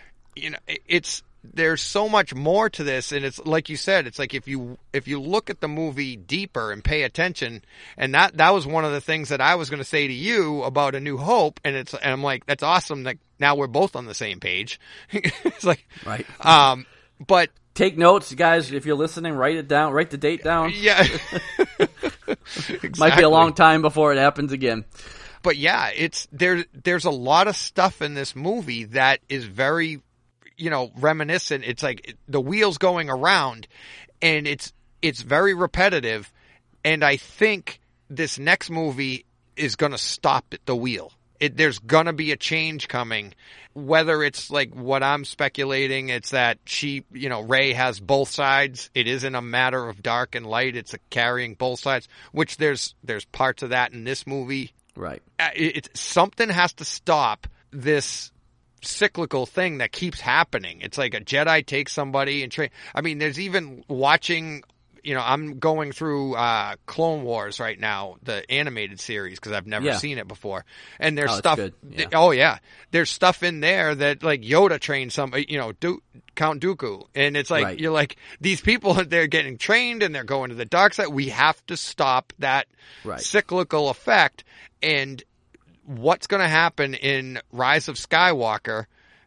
[SPEAKER 3] there's so much more to this, and it's like you said, it's like if you look at the movie deeper and pay attention, and that was one of the things that I was going to say to you about A New Hope, and I'm like, that's awesome that now we're both on the same page. It's like,
[SPEAKER 1] Right.
[SPEAKER 3] but
[SPEAKER 1] Take notes, guys. If you're listening, write it down. Write the date down.
[SPEAKER 3] yeah,
[SPEAKER 1] Might be a long time before it happens again.
[SPEAKER 3] But yeah, there's a lot of stuff in this movie that is very, reminiscent. It's like the wheels going around, and it's very repetitive. And I think this next movie is going to stop at the wheel. There's going to be a change coming. Whether it's like what I'm speculating, it's that Rey has both sides. It isn't a matter of dark and light. It's carrying both sides, which there's parts of that in this movie.
[SPEAKER 1] Right.
[SPEAKER 3] Something has to stop this cyclical thing that keeps happening. It's like a Jedi takes somebody and train. I mean, there's even watching, I'm going through Clone Wars right now, the animated series, because I've never seen it before. And there's
[SPEAKER 1] it's
[SPEAKER 3] stuff.
[SPEAKER 1] good. Yeah.
[SPEAKER 3] Oh yeah, there's stuff in there that like Yoda trained somebody. Count Dooku, and it's like
[SPEAKER 1] Right.
[SPEAKER 3] you're like, these people, they're getting trained and they're going to the dark side. We have to stop that
[SPEAKER 1] Right.
[SPEAKER 3] cyclical effect. And what's going to happen in Rise of Skywalker,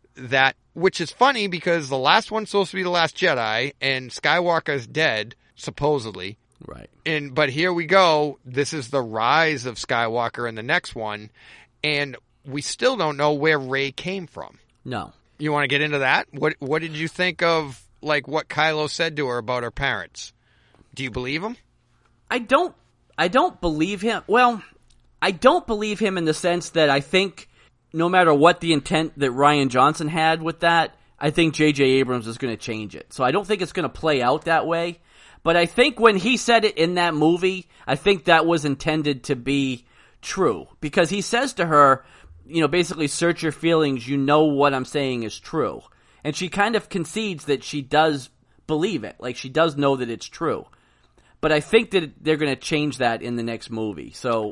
[SPEAKER 3] which is funny because the last one's supposed to be The Last Jedi, and Skywalker's dead, supposedly.
[SPEAKER 1] Right.
[SPEAKER 3] But here we go. This is the Rise of Skywalker in the next one, and we still don't know where Rey came from.
[SPEAKER 1] No.
[SPEAKER 3] You want to get into that? What did you think of like what Kylo said to her about her parents? Do you believe him?
[SPEAKER 1] I don't believe him. Well, I don't believe him in the sense that I think no matter what the intent that Rian Johnson had with that, I think J.J. Abrams is going to change it. So I don't think it's going to play out that way. But I think when he said it in that movie, I think that was intended to be true. Because he says to her, basically, search your feelings, what I'm saying is true. And she kind of concedes that she does believe it. Like, she does know that it's true. But I think that they're going to change that in the next movie. So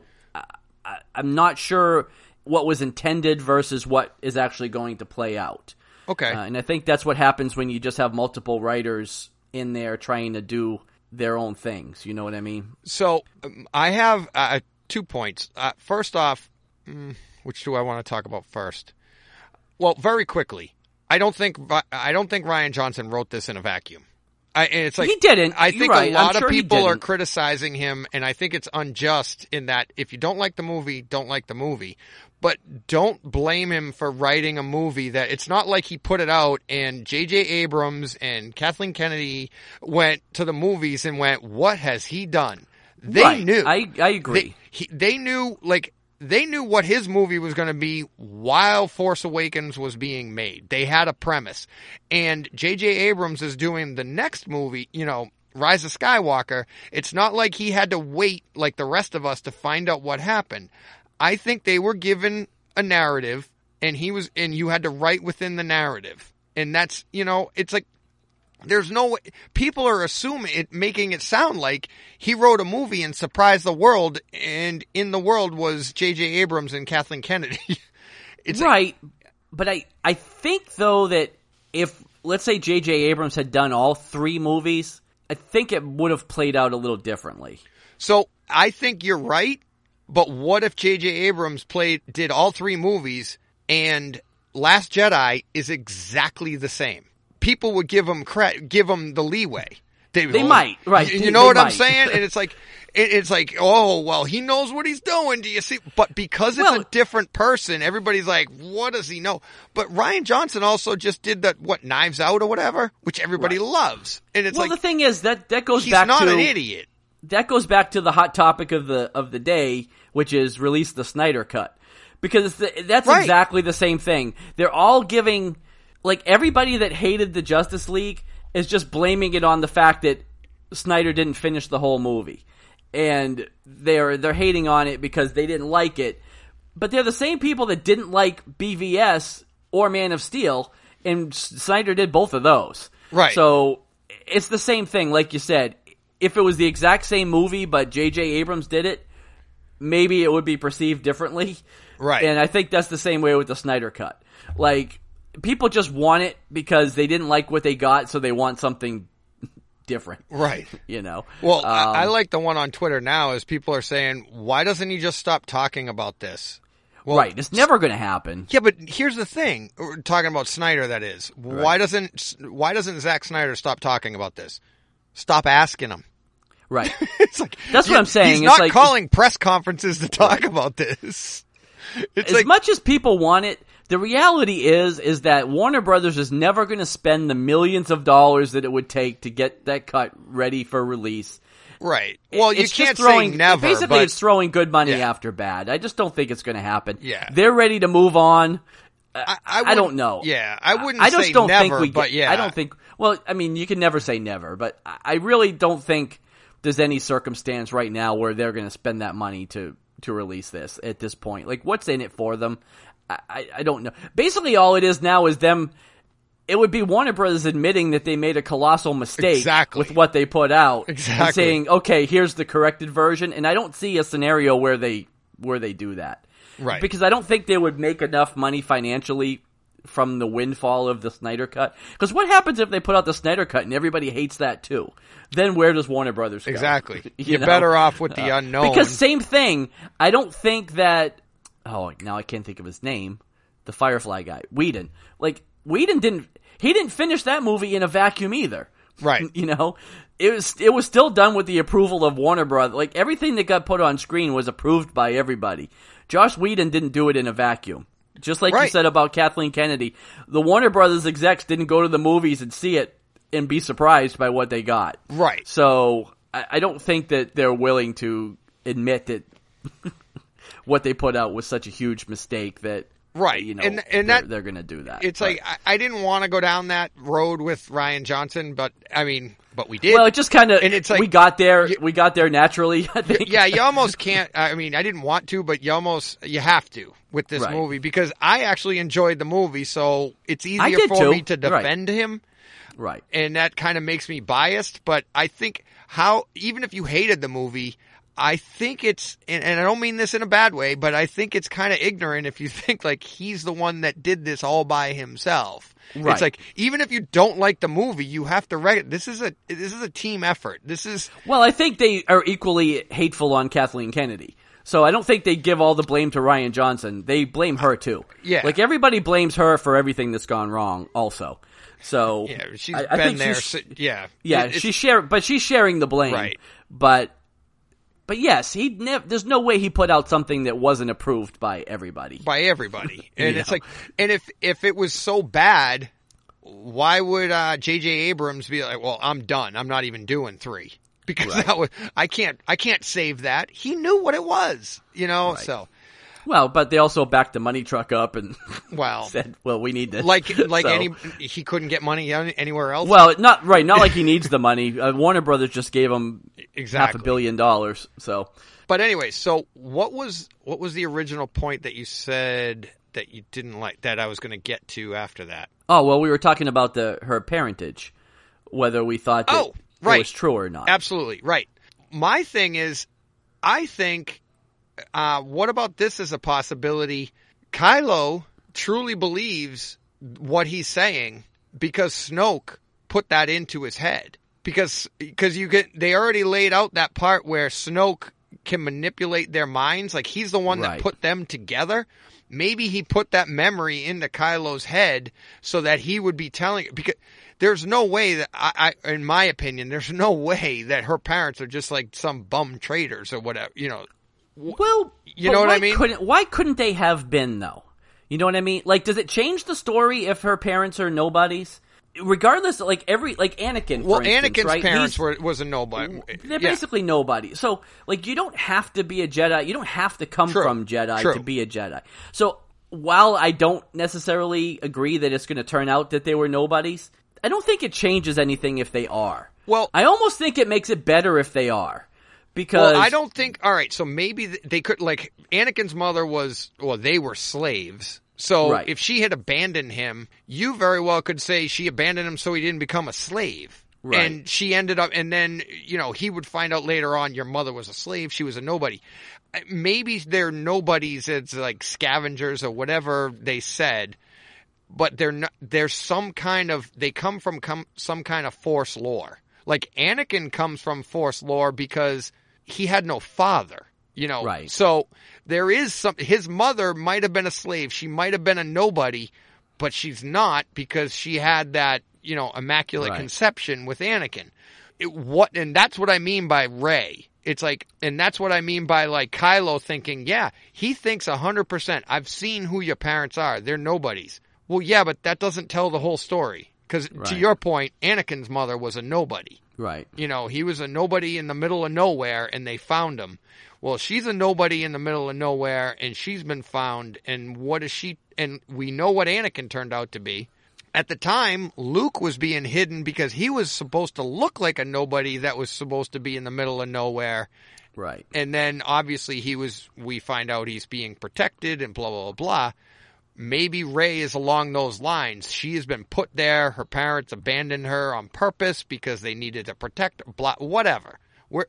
[SPEAKER 1] I'm not sure what was intended versus what is actually going to play out.
[SPEAKER 3] Okay.
[SPEAKER 1] And I think that's what happens when you just have multiple writers in there trying to do their own things. You know what I mean?
[SPEAKER 3] So I have 2 points. First off, which do I want to talk about first? Well, very quickly, I don't think Rian Johnson wrote this in a vacuum. And it's like
[SPEAKER 1] he didn't.
[SPEAKER 3] I think
[SPEAKER 1] right.
[SPEAKER 3] a lot
[SPEAKER 1] I'm sure
[SPEAKER 3] of people are
[SPEAKER 1] didn't.
[SPEAKER 3] criticizing him, and I think it's unjust in that if you don't like the movie, don't like the movie. But don't blame him for writing a movie that it's not like he put it out and J.J. Abrams and Kathleen Kennedy went to the movies and went, what has he done? They
[SPEAKER 1] right.
[SPEAKER 3] knew.
[SPEAKER 1] I agree.
[SPEAKER 3] They knew, like, they knew what his movie was going to be while Force Awakens was being made. They had a premise. And J.J. Abrams is doing the next movie, you know, Rise of Skywalker. It's not like he had to wait like the rest of us to find out what happened. I think they were given a narrative and you had to write within the narrative. And that's, you know, it's like, there's no way, people are assuming it, making it sound like he wrote a movie and surprised the world, and in the world was J.J. Abrams and Kathleen Kennedy. It's
[SPEAKER 1] right. But I think, though, that if, let's say J.J. Abrams had done all 3 movies, I think it would have played out a little differently.
[SPEAKER 3] So I think you're right, but what if J.J. Abrams did all 3 movies and Last Jedi is exactly the same? People would give him the leeway. They
[SPEAKER 1] might, right?
[SPEAKER 3] You know what I'm saying? And it's like, oh well, he knows what he's doing. Do you see? But because it's a different person, everybody's like, what does he know? But Rian Johnson also just did that, Knives Out or whatever, which everybody loves. And it's
[SPEAKER 1] the thing is that goes
[SPEAKER 3] he's
[SPEAKER 1] back
[SPEAKER 3] not
[SPEAKER 1] to
[SPEAKER 3] an idiot.
[SPEAKER 1] That goes back to the hot topic of the day, which is release the Snyder Cut, because that's
[SPEAKER 3] right.
[SPEAKER 1] Exactly the same thing. They're all giving. Like, everybody that hated the Justice League is just blaming it on the fact that Snyder didn't finish the whole movie. And they're hating on it because they didn't like it. But they're the same people that didn't like BVS or Man of Steel, and Snyder did both of those.
[SPEAKER 3] Right.
[SPEAKER 1] So, it's the same thing, like you said. If it was the exact same movie, but J.J. Abrams did it, maybe it would be perceived differently.
[SPEAKER 3] Right.
[SPEAKER 1] And I think that's the same way with the Snyder Cut. Like, people just want it because they didn't like what they got, so they want something different.
[SPEAKER 3] Right.
[SPEAKER 1] You know?
[SPEAKER 3] Well, I like the one on Twitter now is people are saying, why doesn't he just stop talking about this? Well,
[SPEAKER 1] right. It's never going to happen.
[SPEAKER 3] Yeah, but here's the thing. We're talking about Snyder, that is.
[SPEAKER 1] Right.
[SPEAKER 3] Why doesn't Zack Snyder stop talking about this? Stop asking him.
[SPEAKER 1] Right.
[SPEAKER 3] It's like,
[SPEAKER 1] that's what I'm saying.
[SPEAKER 3] He's
[SPEAKER 1] it's
[SPEAKER 3] not
[SPEAKER 1] like,
[SPEAKER 3] calling press conferences to talk about this. It's
[SPEAKER 1] as much as people want it, the reality is that Warner Brothers is never going to spend the millions of dollars that it would take to get that cut ready for release.
[SPEAKER 3] Right. Well, you
[SPEAKER 1] It's
[SPEAKER 3] can't
[SPEAKER 1] just throwing,
[SPEAKER 3] say never.
[SPEAKER 1] Basically,
[SPEAKER 3] but,
[SPEAKER 1] it's throwing good money
[SPEAKER 3] yeah.
[SPEAKER 1] after bad. I just don't think it's going to happen.
[SPEAKER 3] Yeah.
[SPEAKER 1] They're ready to move on. I don't know.
[SPEAKER 3] Yeah, I wouldn't
[SPEAKER 1] I just
[SPEAKER 3] say
[SPEAKER 1] don't
[SPEAKER 3] never,
[SPEAKER 1] think
[SPEAKER 3] but yeah.
[SPEAKER 1] I don't think, well, I mean, you can never say never, but I really don't think there's any circumstance right now where they're going to spend that money to release this at this point. Like, what's in it for them? I don't know. Basically, all it is now is them. It would be Warner Brothers admitting that they made a colossal mistake with what they put out, and saying, "Okay, here's the corrected version." And I don't see a scenario where they do that,
[SPEAKER 3] right?
[SPEAKER 1] Because I don't think they would make enough money financially from the windfall of the Snyder Cut. Because what happens if they put out the Snyder Cut and everybody hates that too? Then where does Warner Brothers go?
[SPEAKER 3] Exactly.
[SPEAKER 1] You're
[SPEAKER 3] better off with the unknown.
[SPEAKER 1] Because same thing. I don't think that. Oh, now I can't think of his name. The Firefly guy, Whedon. Like, Whedon didn't finish that movie in a vacuum either.
[SPEAKER 3] Right.
[SPEAKER 1] You know, it was still done with the approval of Warner Brothers. Like, everything that got put on screen was approved by everybody. Joss Whedon didn't do it in a vacuum. Just like you said about Kathleen Kennedy, the Warner Brothers execs didn't go to the movies and see it and be surprised by what they got.
[SPEAKER 3] Right.
[SPEAKER 1] So I don't think that they're willing to admit that what they put out was such a huge mistake that you know,
[SPEAKER 3] and
[SPEAKER 1] they're going to do that.
[SPEAKER 3] It's like I didn't want to go down that road with Rian Johnson, but I mean, but we did.
[SPEAKER 1] Well, it just kind of,
[SPEAKER 3] and it's like,
[SPEAKER 1] we got there naturally, I think.
[SPEAKER 3] Yeah, you almost can't. I mean, I didn't want to, but you have to with this movie, because I actually enjoyed the movie, so it's easier for me to defend him.
[SPEAKER 1] Right.
[SPEAKER 3] And that kind of makes me biased, but I think even if you hated the movie, I think it's, and I don't mean this in a bad way, but I think it's kind of ignorant if you think like he's the one that did this all by himself.
[SPEAKER 1] Right.
[SPEAKER 3] It's like, even if you don't like the movie, you have to this is a team effort.
[SPEAKER 1] Well, I think they are equally hateful on Kathleen Kennedy. So I don't think they give all the blame to Rian Johnson. They blame her too.
[SPEAKER 3] Yeah.
[SPEAKER 1] Like everybody blames her for everything that's gone wrong also. So
[SPEAKER 3] yeah, she's
[SPEAKER 1] I
[SPEAKER 3] been
[SPEAKER 1] think
[SPEAKER 3] there.
[SPEAKER 1] Yeah, she's sharing the blame.
[SPEAKER 3] Right.
[SPEAKER 1] But yes, there's no way he put out something that wasn't approved by everybody.
[SPEAKER 3] And it's like, and if it was so bad, why would J.J. Abrams be like, well, I'm done. I'm not even doing 3. Because I can't save that. He knew what it was,
[SPEAKER 1] Right.
[SPEAKER 3] So.
[SPEAKER 1] Well, but they also backed the money truck up and
[SPEAKER 3] well
[SPEAKER 1] said, well, we need this.
[SPEAKER 3] He couldn't get money anywhere else.
[SPEAKER 1] Well, not like he needs the money. Warner Brothers just gave him
[SPEAKER 3] exactly
[SPEAKER 1] $500 million. So,
[SPEAKER 3] but anyway, so what was the original point that you said that you didn't like that I was going to get to after that?
[SPEAKER 1] Oh, well, we were talking about her parentage, whether we thought that it was true or not.
[SPEAKER 3] Absolutely right. My thing is, I think. What about this as a possibility? Kylo truly believes what he's saying because Snoke put that into his head. Because they already laid out that part where Snoke can manipulate their minds. Like he's the one that put them together. Maybe he put that memory into Kylo's head so that he would be telling. Because there's no way that in my opinion, there's no way that her parents are just like some bum traitors or whatever.
[SPEAKER 1] Well,
[SPEAKER 3] you know what I mean?
[SPEAKER 1] Why couldn't they have been, though? You know what I mean? Like, does it change the story if her parents are nobodies? Regardless, like Anakin, for instance,
[SPEAKER 3] Anakin's parents was a nobody.
[SPEAKER 1] They're basically nobody. So, like, you don't have to be a Jedi. You don't have to come from Jedi to be a Jedi. So, while I don't necessarily agree that it's going to turn out that they were nobodies, I don't think it changes anything if they are. Well, I almost think it makes it better if they are. Because
[SPEAKER 3] I don't think. All right, so maybe they could. Like Anakin's mother they were slaves. So if she had abandoned him, you very well could say she abandoned him so he didn't become a slave. Right. And she ended up, and then he would find out later on your mother was a slave. She was a nobody. Maybe they're nobodies. It's like scavengers or whatever they said. But they're not. There's some kind of. They come from some kind of Force lore. Like Anakin comes from Force lore because he had no father,
[SPEAKER 1] Right.
[SPEAKER 3] So there is his mother might have been a slave. She might have been a nobody, but she's not because she had that, immaculate conception with Anakin. And that's what I mean by Rey. It's like, and that's what I mean by like Kylo thinking, yeah, he thinks 100%. I've seen who your parents are. They're nobodies. Well, yeah, but that doesn't tell the whole story. Because to your point, Anakin's mother was a nobody.
[SPEAKER 1] Right.
[SPEAKER 3] He was a nobody in the middle of nowhere, and they found him. Well, she's a nobody in the middle of nowhere, and she's been found. And what is she? And we know what Anakin turned out to be. At the time, Luke was being hidden because he was supposed to look like a nobody that was supposed to be in the middle of nowhere.
[SPEAKER 1] Right.
[SPEAKER 3] And then, obviously, we find out he's being protected and blah, blah, blah, blah. Maybe Rey is along those lines. She has been put there. Her parents abandoned her on purpose because they needed to protect her. Blah, whatever.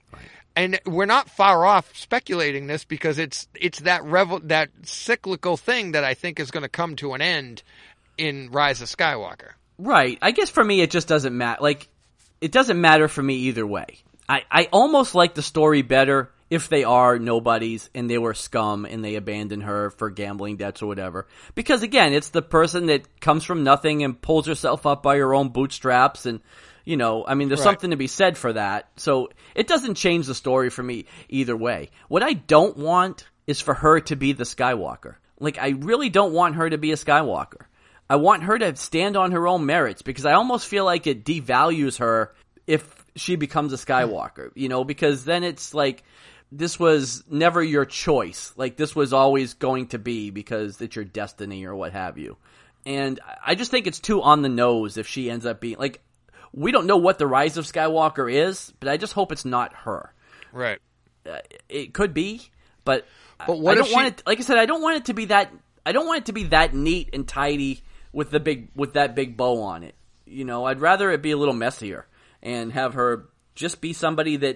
[SPEAKER 3] And we're not far off speculating this because it's that cyclical thing that I think is going to come to an end in Rise of Skywalker.
[SPEAKER 1] Right. I guess for me it just doesn't matter. Like, it doesn't matter for me either way. I almost like the story better if they are nobodies and they were scum and they abandoned her for gambling debts or whatever. Because again, it's the person that comes from nothing and pulls herself up by her own bootstraps and, there's something to be said for that. So it doesn't change the story for me either way. What I don't want is for her to be the Skywalker. Like, I really don't want her to be a Skywalker. I want her to stand on her own merits because I almost feel like it devalues her if she becomes a Skywalker, because then it's like, this was never your choice. Like, this was always going to be because it's your destiny or what have you. And I just think it's too on the nose if she ends up being, like, we don't know what the Rise of Skywalker is, but I just hope it's not her.
[SPEAKER 3] Right.
[SPEAKER 1] It could be, but
[SPEAKER 3] what
[SPEAKER 1] I don't want it, like I said, I don't want it to be that, I don't want it to be that neat and tidy with that big bow on it. I'd rather it be a little messier and have her just be somebody that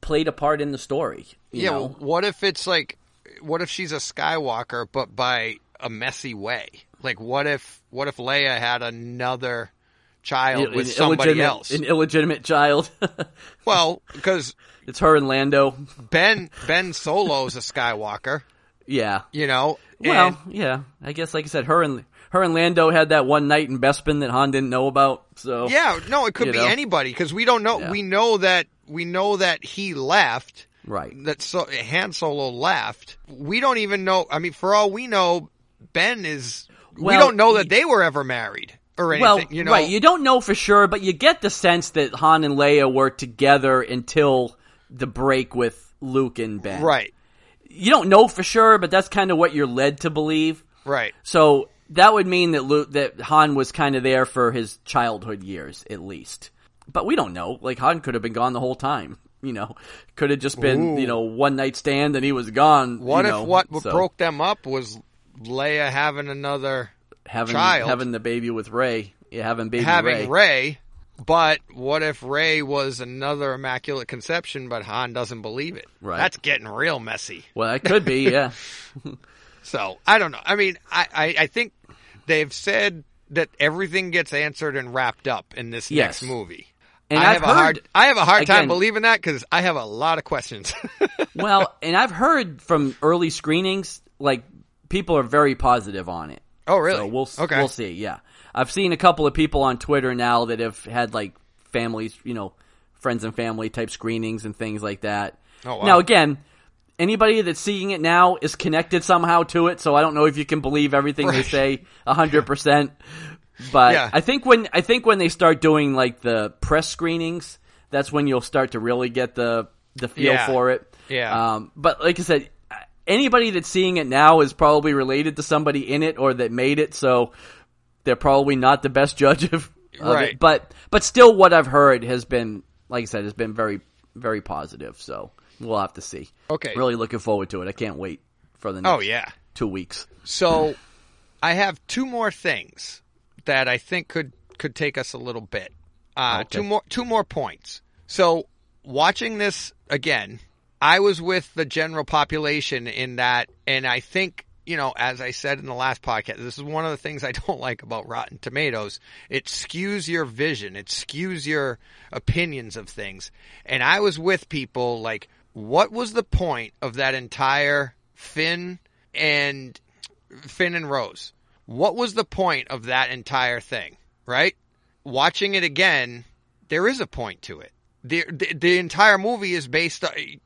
[SPEAKER 1] played a part in the story. You know?
[SPEAKER 3] Well, what if it's like, what if she's a Skywalker, but by a messy way? Like, what if Leia had another child with somebody else?
[SPEAKER 1] An illegitimate child.
[SPEAKER 3] Well, because
[SPEAKER 1] it's her and Lando.
[SPEAKER 3] Ben Solo's a Skywalker.
[SPEAKER 1] Yeah.
[SPEAKER 3] You know?
[SPEAKER 1] Well, yeah. I guess, like I said, her and Lando had that one night in Bespin that Han didn't know about. So
[SPEAKER 3] yeah, no, it could be anybody because we don't know. Yeah. We know that he left.
[SPEAKER 1] Right.
[SPEAKER 3] That Han Solo left. We don't even know. I mean, for all we know, Ben is. We don't know that they were ever married or anything.
[SPEAKER 1] Well,
[SPEAKER 3] you know?
[SPEAKER 1] Right. You don't know for sure, but you get the sense that Han and Leia were together until the break with Luke and Ben.
[SPEAKER 3] Right.
[SPEAKER 1] You don't know for sure, but that's kind of what you're led to believe.
[SPEAKER 3] Right.
[SPEAKER 1] So that would mean that Han was kind of there for his childhood years, at least. But we don't know. Like, Han could have been gone the whole time. You know, could have just been, one night stand and he was gone.
[SPEAKER 3] What if what broke them up was Leia having another child?
[SPEAKER 1] Having the baby with Rey. Yeah, having
[SPEAKER 3] Rey. But what if Rey was another Immaculate Conception, but Han doesn't believe it?
[SPEAKER 1] Right.
[SPEAKER 3] That's getting real messy.
[SPEAKER 1] Well, that could be, yeah.
[SPEAKER 3] So, I don't know. I mean, I think they've said that everything gets answered and wrapped up in this next movie.
[SPEAKER 1] And
[SPEAKER 3] I have a hard time believing that because I have a lot of questions.
[SPEAKER 1] Well, and I've heard from early screenings, like, people are very positive on it.
[SPEAKER 3] Oh, really?
[SPEAKER 1] So we'll see, yeah. I've seen a couple of people on Twitter now that have had, like, families, friends and family type screenings and things like that.
[SPEAKER 3] Oh, wow.
[SPEAKER 1] Now, again, anybody that's seeing it now is connected somehow to it, so I don't know if you can believe everything they say 100%. But yeah. I think when they start doing like the press screenings, that's when you'll start to really get the feel for it.
[SPEAKER 3] Yeah.
[SPEAKER 1] But like I said, anybody that's seeing it now is probably related to somebody in it or that made it, so they're probably not the best judge of it. But still, what I've heard has been, like I said, has been very, very positive. So we'll have to see.
[SPEAKER 3] Okay.
[SPEAKER 1] Really looking forward to it. I can't wait for the next 2 weeks.
[SPEAKER 3] So I have two more things that I think could take us a little bit. Okay. Two more points. So watching this again, I was with the general population in that, and I think, as I said in the last podcast, this is one of the things I don't like about Rotten Tomatoes. It skews your vision. It skews your opinions of things. And I was with people like, what was the point of that entire Finn and Rose? What was the point of that entire thing, right? Watching it again, there is a point to it. The entire movie is based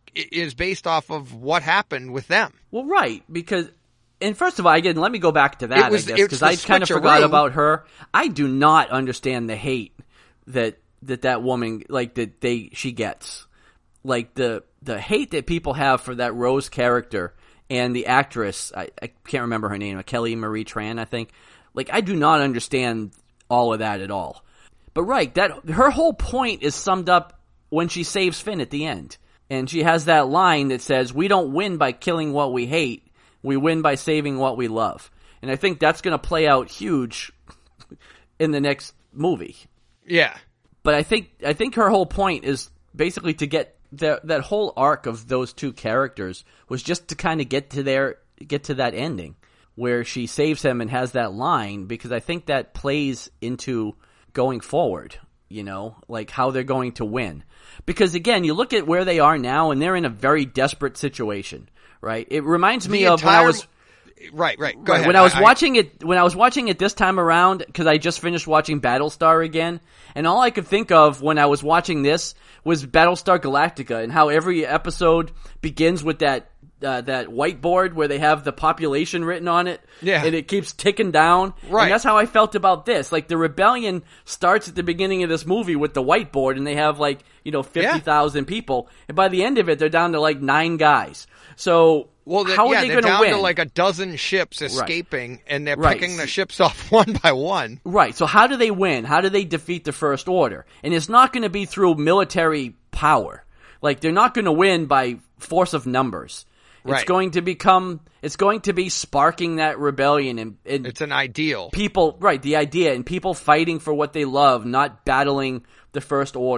[SPEAKER 3] off of what happened with them.
[SPEAKER 1] Well, right, and first of all, again, let me go back to that, I guess, because I kind of forgot about her. I do not understand the hate that woman, like, she gets. Like, the hate that people have for that Rose character. And the actress, I can't remember her name, Kelly Marie Tran, I think. Like, I do not understand all of that at all. But right, her whole point is summed up when she saves Finn at the end. And she has that line that says, "We don't win by killing what we hate. We win by saving what we love." And I think that's going to play out huge in the next movie.
[SPEAKER 3] Yeah.
[SPEAKER 1] But I think her whole point is basically to get that whole arc of those two characters was just to kind of get to that ending where she saves him and has that line, because I think that plays into going forward, like how they're going to win. Because again, you look at where they are now and they're in a very desperate situation, right? It reminds me of when I was
[SPEAKER 3] Right. Go ahead.
[SPEAKER 1] When I was watching it this time around, because I just finished watching Battlestar again, and all I could think of when I was watching this was Battlestar Galactica, and how every episode begins with that whiteboard where they have the population written on it, and it keeps ticking down.
[SPEAKER 3] Right.
[SPEAKER 1] And that's how I felt about this. Like, the rebellion starts at the beginning of this movie with the whiteboard, and they have 50,000 people, and by the end of it, they're down to 9 guys. So how are they going to win?
[SPEAKER 3] They're down to a dozen ships escaping, and they're picking the ships off one by one.
[SPEAKER 1] Right. So how do they win? How do they defeat the First Order? And it's not going to be through military power. Like, they're not going to win by force of numbers. It's going to be sparking that rebellion and
[SPEAKER 3] it's an ideal.
[SPEAKER 1] People, the idea, and people fighting for what they love, not battling the First Order.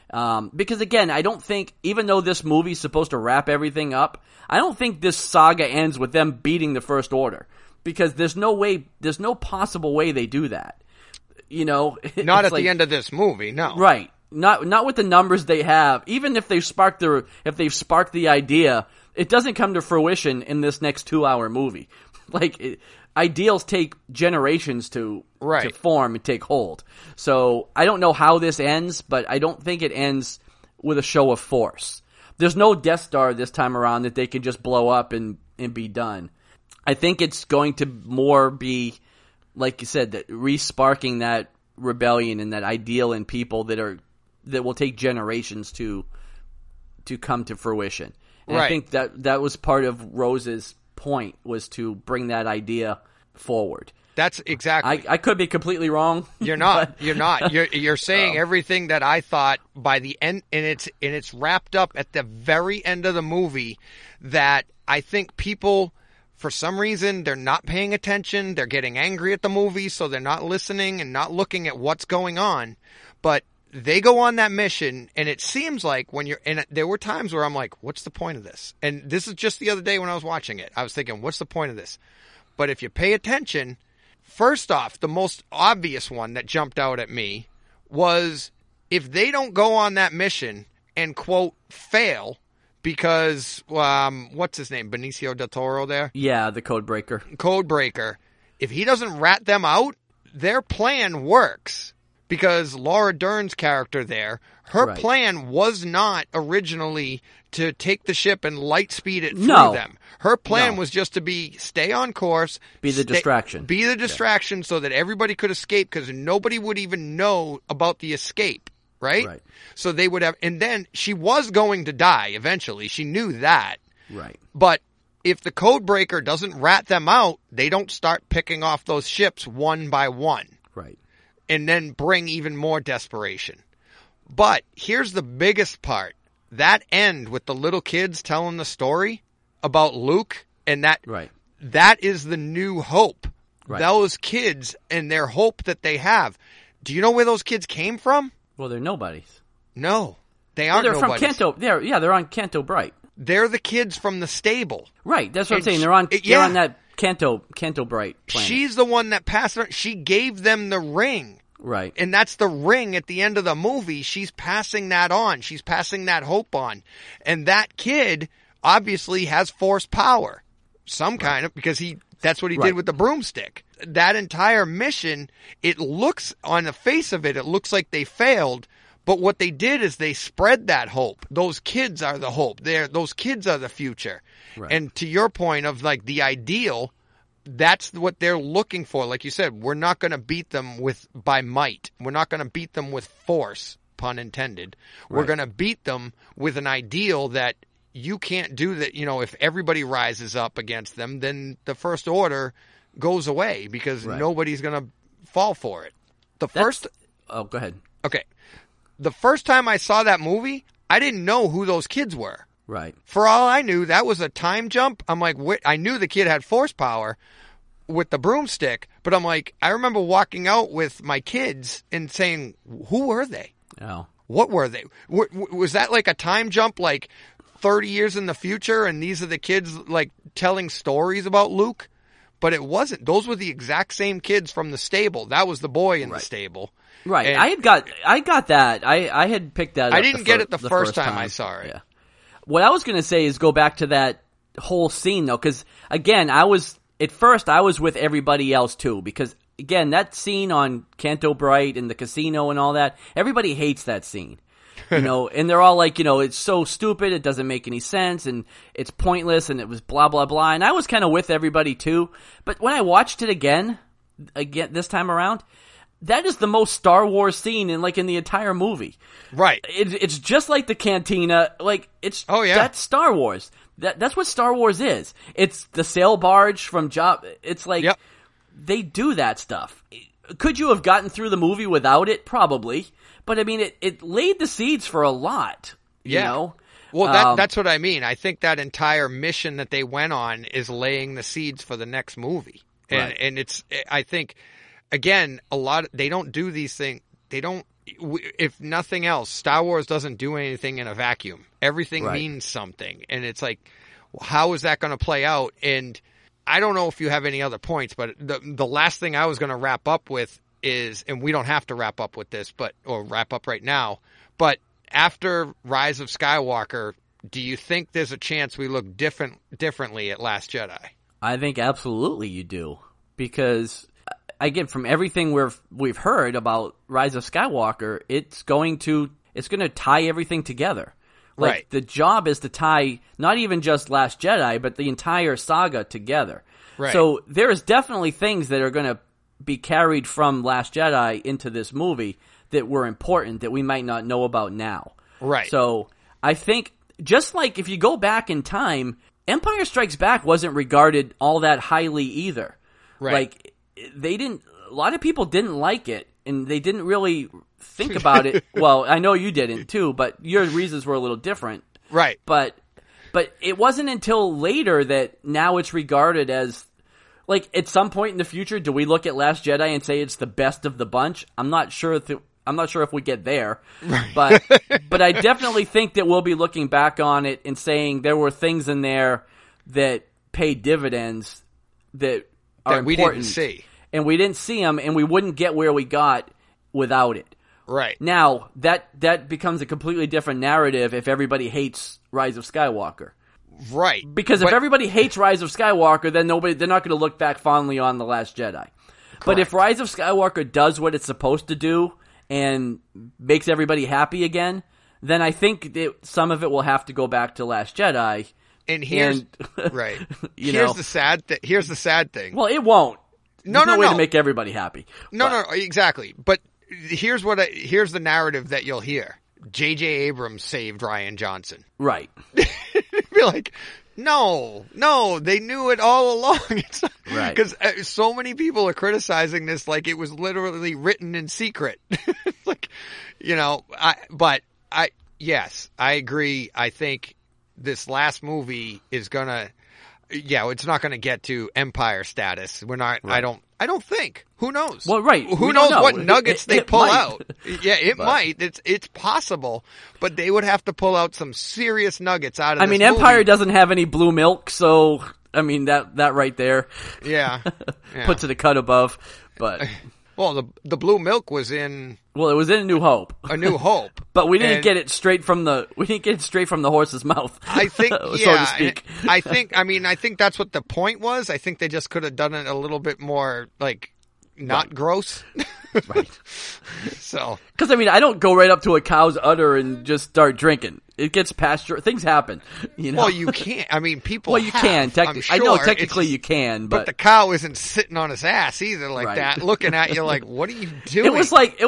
[SPEAKER 1] Because again, I don't think, even though this movie's supposed to wrap everything up, I don't think this saga ends with them beating the First Order. Because there's no possible way they do that. You know?
[SPEAKER 3] Not at the end of this movie, no.
[SPEAKER 1] Right. Not with the numbers they have. Even if they've sparked the idea, it doesn't come to fruition in this next 2-hour movie. Ideals take generations to form and take hold. So I don't know how this ends, but I don't think it ends with a show of force. There's no Death Star this time around that they can just blow up and be done. I think it's going to more be, like you said, that re-sparking that rebellion and that ideal in people that will take generations to come to fruition. And I think that was part of Rose's point, was to bring that idea forward.
[SPEAKER 3] That's exactly.
[SPEAKER 1] I could be completely wrong.
[SPEAKER 3] You're not. You're not. You're saying everything that I thought by the end, and it's wrapped up at the very end of the movie. That I think people, for some reason, they're not paying attention. They're getting angry at the movie, so they're not listening and not looking at what's going on. But they go on that mission, and it seems like and there were times where I'm like, what's the point of this? And this is just the other day when I was watching it. I was thinking, what's the point of this? But if you pay attention, first off, the most obvious one that jumped out at me was, if they don't go on that mission and, quote, fail, because, what's his name? Benicio del Toro there?
[SPEAKER 1] Yeah, the Codebreaker.
[SPEAKER 3] Codebreaker. If he doesn't rat them out, their plan works. Because Laura Dern's character there, her plan was not originally to take the ship and light speed it through them. Her plan was just to stay on course.
[SPEAKER 1] Be the distraction.
[SPEAKER 3] Be the distraction so that everybody could escape, because nobody would even know about the escape, right? So they would have, and then she was going to die eventually. She knew that.
[SPEAKER 1] Right.
[SPEAKER 3] But if the Codebreaker doesn't rat them out, they don't start picking off those ships one by one.
[SPEAKER 1] Right.
[SPEAKER 3] And then bring even more desperation. But here's the biggest part. That end with the little kids telling the story about Luke, and that is the new hope. Right. Those kids and their hope that they have. Do you know where those kids came from?
[SPEAKER 1] Well, they're nobodies.
[SPEAKER 3] No, they aren't
[SPEAKER 1] nobodies.
[SPEAKER 3] They're
[SPEAKER 1] from Canto. They're on Canto Bright.
[SPEAKER 3] They're the kids from the stable.
[SPEAKER 1] Right, that's what I'm saying. They're on that Canto Bright planet.
[SPEAKER 3] She's the one that passed her. She gave them the ring.
[SPEAKER 1] Right.
[SPEAKER 3] And that's the ring at the end of the movie. She's passing that on. She's passing that hope on. And that kid obviously has force power. Some kind of, because that's what he did with the broomstick. That entire mission, it looks, on the face of it looks like they failed. But what they did is they spread that hope. Those kids are the hope. Those kids are the future. Right. And to your point of the ideal, that's what they're looking for. Like you said, we're not going to beat them by might. We're not going to beat them with force, pun intended. We're going to beat them with an ideal that you can't do that. If everybody rises up against them, then the First Order goes away, because nobody's going to fall for it.
[SPEAKER 1] Oh, go ahead.
[SPEAKER 3] Okay. The first time I saw that movie, I didn't know who those kids were.
[SPEAKER 1] Right.
[SPEAKER 3] For all I knew, that was a time jump. I'm like, I knew the kid had force power with the broomstick, but I'm like, I remember walking out with my kids and saying, who were they?
[SPEAKER 1] Oh.
[SPEAKER 3] What were they? Was that like a time jump, 30 years in the future, and these are the kids, telling stories about Luke? But it wasn't. Those were the exact same kids from the stable. That was the boy in the stable.
[SPEAKER 1] Right.
[SPEAKER 3] And
[SPEAKER 1] I got that. I had picked that up.
[SPEAKER 3] I didn't get it the first time I saw it.
[SPEAKER 1] Yeah. What I was going to say is go back to that whole scene, though, because, again, at first I was with everybody else, too, because, again, that scene on Canto Bright and the casino and all that, everybody hates that scene. And they're all like, it's so stupid, it doesn't make any sense, and it's pointless, and it was blah, blah, blah. And I was kind of with everybody, too. But when I watched it again this time around, that is the most Star Wars scene in the entire movie.
[SPEAKER 3] Right.
[SPEAKER 1] It's just like the cantina. That's Star Wars. That's what Star Wars is. It's the sail barge from Jabba. It's they do that stuff. Could you have gotten through the movie without it? Probably. But I mean, it laid the seeds for a lot. You know?
[SPEAKER 3] Well, that's what I mean. I think that entire mission that they went on is laying the seeds for the next movie. And it's, I think, again, they don't do these things. They don't if nothing else, Star Wars doesn't do anything in a vacuum. Everything
[SPEAKER 1] Right.
[SPEAKER 3] means something. And it's like, how is that going to play out? And I don't know if you have any other points, but the last thing I was going to wrap up with is, and we don't have to wrap up with this, or wrap up right now, but after Rise of Skywalker, do you think there's a chance we look differently at Last Jedi?
[SPEAKER 1] I think absolutely you do, because again, from everything we've heard about Rise of Skywalker, it's going to tie everything together. Like,
[SPEAKER 3] Right.
[SPEAKER 1] the job is to tie not even just Last Jedi, but the entire saga together.
[SPEAKER 3] Right.
[SPEAKER 1] So there's definitely things that are going to be carried from Last Jedi into this movie that were important that we might not know about now.
[SPEAKER 3] Right.
[SPEAKER 1] So I think, just like if you go back in time, Empire Strikes Back wasn't regarded all that highly either.
[SPEAKER 3] Right.
[SPEAKER 1] Like, a lot of people didn't like it, and they didn't really think about it. Well, I know you didn't too, but your reasons were a little different.
[SPEAKER 3] Right.
[SPEAKER 1] But it wasn't until later that now it's regarded as, like, at some point in the future, do we look at Last Jedi and say it's the best of the bunch? I'm not sure if we get there, but I definitely think that we'll be looking back on it and saying there were things in there that paid dividends that are
[SPEAKER 3] we
[SPEAKER 1] important.
[SPEAKER 3] didn't see.
[SPEAKER 1] And we didn't see them, and we wouldn't get where we got without it.
[SPEAKER 3] Right.
[SPEAKER 1] Now, that becomes a completely different narrative if everybody hates Rise of Skywalker.
[SPEAKER 3] Right.
[SPEAKER 1] Because if everybody hates Rise of Skywalker, then they're not going to look back fondly on The Last Jedi. But if Rise of Skywalker does what it's supposed to do and makes everybody happy again, then I think that some of it will have to go back to Last Jedi.
[SPEAKER 3] And here's right. Here's the sad thing.
[SPEAKER 1] Well, it won't.
[SPEAKER 3] No,
[SPEAKER 1] There's no way to make everybody happy.
[SPEAKER 3] No, exactly. But here's the narrative that you'll hear. J.J. Abrams saved Rian Johnson.
[SPEAKER 1] Right.
[SPEAKER 3] Be like, no, they knew it all along. It's not,
[SPEAKER 1] Right.
[SPEAKER 3] Because so many people are criticizing this like it was literally written in secret. It's like, yes, I agree. I think this last movie is gonna, it's not gonna get to Empire status. We're not, right. I don't think. Who knows?
[SPEAKER 1] Well, right.
[SPEAKER 3] Who knows
[SPEAKER 1] know.
[SPEAKER 3] what nuggets they pull
[SPEAKER 1] might.
[SPEAKER 3] out? Yeah, it might. It's possible, but they would have to pull out some serious nuggets out of this movie.
[SPEAKER 1] Empire doesn't have any blue milk, so that right there,
[SPEAKER 3] yeah.
[SPEAKER 1] puts it a cut above. But
[SPEAKER 3] well, the blue milk was in.
[SPEAKER 1] Well, it was in A New Hope.
[SPEAKER 3] A New Hope,
[SPEAKER 1] but we didn't get it straight from the horse's mouth.
[SPEAKER 3] I think,
[SPEAKER 1] so to speak.
[SPEAKER 3] I think that's what the point was. I think they just could have done it a little bit more like not gross.
[SPEAKER 1] Right.
[SPEAKER 3] So,
[SPEAKER 1] because I don't go right up to a cow's udder and just start drinking. It gets pasteurized. Things happen.
[SPEAKER 3] Well, you can't. People.
[SPEAKER 1] Well, you can.
[SPEAKER 3] Sure.
[SPEAKER 1] I know technically you can,
[SPEAKER 3] but the cow isn't sitting on his ass either, like that, looking at you like, "What are you doing?"
[SPEAKER 1] It was like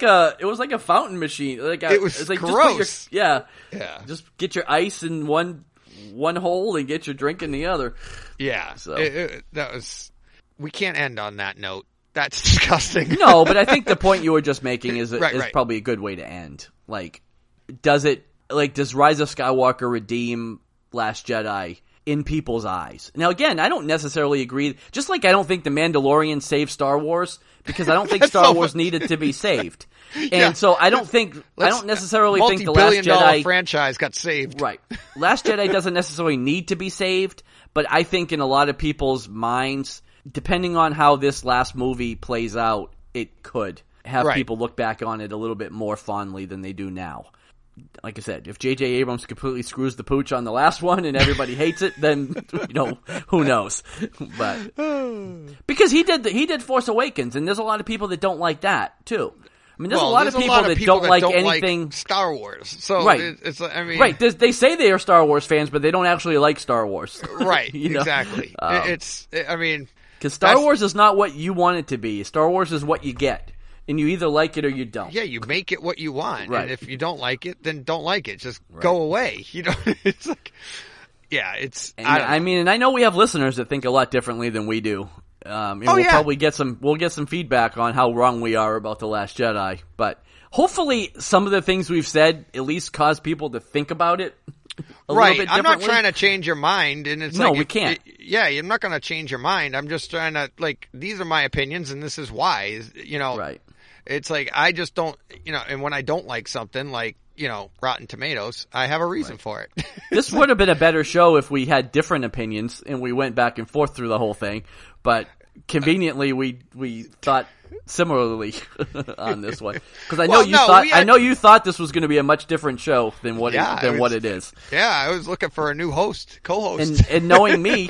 [SPEAKER 1] a fountain machine.
[SPEAKER 3] It was like
[SPEAKER 1] gross.
[SPEAKER 3] Yeah.
[SPEAKER 1] Just get your ice in one hole and get your drink in the other.
[SPEAKER 3] Yeah.
[SPEAKER 1] So
[SPEAKER 3] that was. We can't end on that note. That's disgusting.
[SPEAKER 1] No, but I think the point you were just making is
[SPEAKER 3] right.
[SPEAKER 1] probably a good way to end. Like, does Rise of Skywalker redeem Last Jedi in people's eyes? Now, again, I don't necessarily agree. Just like I don't think The Mandalorian saved Star Wars, because I don't think Star Wars needed to be saved. And so I don't necessarily think the Last
[SPEAKER 3] multi-billion-dollar franchise got saved.
[SPEAKER 1] Right. Last Jedi doesn't necessarily need to be saved, but I think in a lot of people's minds, depending on how this last movie plays out, it could have people look back on it a little bit more fondly than they do now. Like I said, if J.J. Abrams completely screws the pooch on the last one and everybody hates it, then who knows? But because he did Force Awakens, and there's a lot of people that don't like that too. There's a lot of people that don't like anything
[SPEAKER 3] Star Wars. So
[SPEAKER 1] right. Right. They say they are Star Wars fans, but they don't actually like Star Wars.
[SPEAKER 3] Right. Exactly.
[SPEAKER 1] Because Star Wars is not what you want it to be. Star Wars is what you get. And you either like it or you don't.
[SPEAKER 3] Yeah, you make it what you want.
[SPEAKER 1] Right.
[SPEAKER 3] And if you don't like it, then don't like it. Just go away. It's like,
[SPEAKER 1] and I know we have listeners that think a lot differently than we do. We'll probably get some feedback on how wrong we are about The Last Jedi. But hopefully some of the things we've said at least cause people to think about it. a
[SPEAKER 3] right.
[SPEAKER 1] little bit
[SPEAKER 3] I'm not
[SPEAKER 1] differently.
[SPEAKER 3] trying to change your mind, and it's
[SPEAKER 1] No,
[SPEAKER 3] like
[SPEAKER 1] we can't.
[SPEAKER 3] Yeah, I'm not going to change your mind. I'm just trying to like these are my opinions, and this is why. You know,
[SPEAKER 1] Right.
[SPEAKER 3] It's like I just don't. You know, and when I don't like something, like Rotten Tomatoes, I have a reason for it.
[SPEAKER 1] This would have been a better show if we had different opinions and we went back and forth through the whole thing. But conveniently, we thought similarly on this one because I know I know you thought this was going to be a much different show than what what it is.
[SPEAKER 3] Yeah, I was looking for a new co-host,
[SPEAKER 1] and knowing me,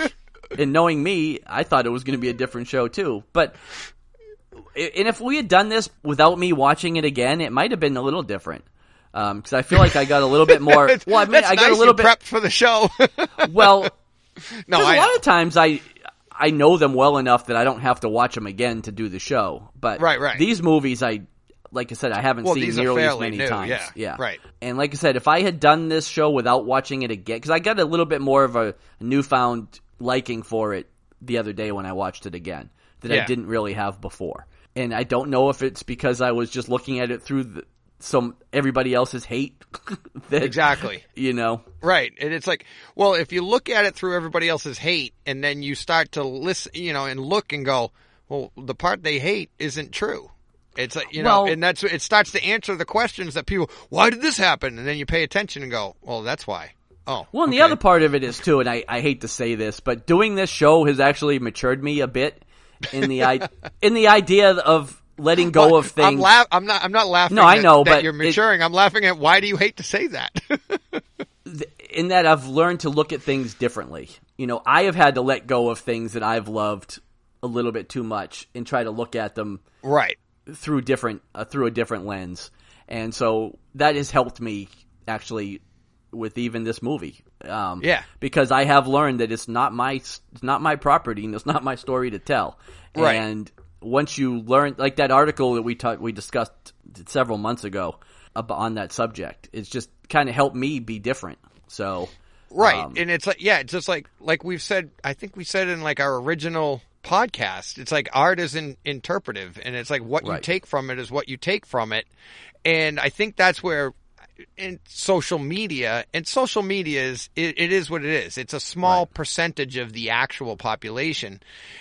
[SPEAKER 1] I thought it was going to be a different show too. But and if we had done this without me watching it again, it might have been a little different. Because I feel like I got a little bit more. Well, I mean,
[SPEAKER 3] that's
[SPEAKER 1] I got
[SPEAKER 3] nice
[SPEAKER 1] a little bit
[SPEAKER 3] prepped for the show.
[SPEAKER 1] Well,
[SPEAKER 3] no,
[SPEAKER 1] a lot of times I know them well enough that I don't have to watch them again to do the show. But
[SPEAKER 3] right.
[SPEAKER 1] These movies, like I said, I haven't seen
[SPEAKER 3] these are
[SPEAKER 1] nearly as
[SPEAKER 3] fairly
[SPEAKER 1] many
[SPEAKER 3] new,
[SPEAKER 1] times.
[SPEAKER 3] yeah, right.
[SPEAKER 1] And like I said, if I had done this show without watching it again, because I got a little bit more of a newfound liking for it the other day when I watched it again that I didn't really have before. And I don't know if it's because I was just looking at it through everybody else's hate.
[SPEAKER 3] Exactly. Right. And it's like, well, if you look at it through everybody else's hate and then you start to listen, and look and go, well, the part they hate isn't true. It's like, and it starts to answer the questions that people, why did this happen? And then you pay attention and go, well, that's why. Oh,
[SPEAKER 1] well, and the other part of it is too, and I hate to say this, but doing this show has actually matured me a bit in the idea of letting go of things.
[SPEAKER 3] I'm not laughing.
[SPEAKER 1] No, I know,
[SPEAKER 3] that
[SPEAKER 1] but
[SPEAKER 3] you're maturing. I'm laughing at why do you hate to say that?
[SPEAKER 1] In that I've learned to look at things differently. I have had to let go of things that I've loved a little bit too much and try to look at them
[SPEAKER 3] right
[SPEAKER 1] through a different lens, and so that has helped me actually with even this movie. Because I have learned that it's not my property and it's not my story to tell.
[SPEAKER 3] Right.
[SPEAKER 1] And once you learn, like that article that we discussed several months ago on that subject, it's just kind of helped me be different. So,
[SPEAKER 3] right. And it's like, it's just like we've said, I think we said in like our original podcast, it's like art is interpretive, and it's like what you take from it is what you take from it. And I think that's where in social media is it is what it is. It's a small percentage of the actual population,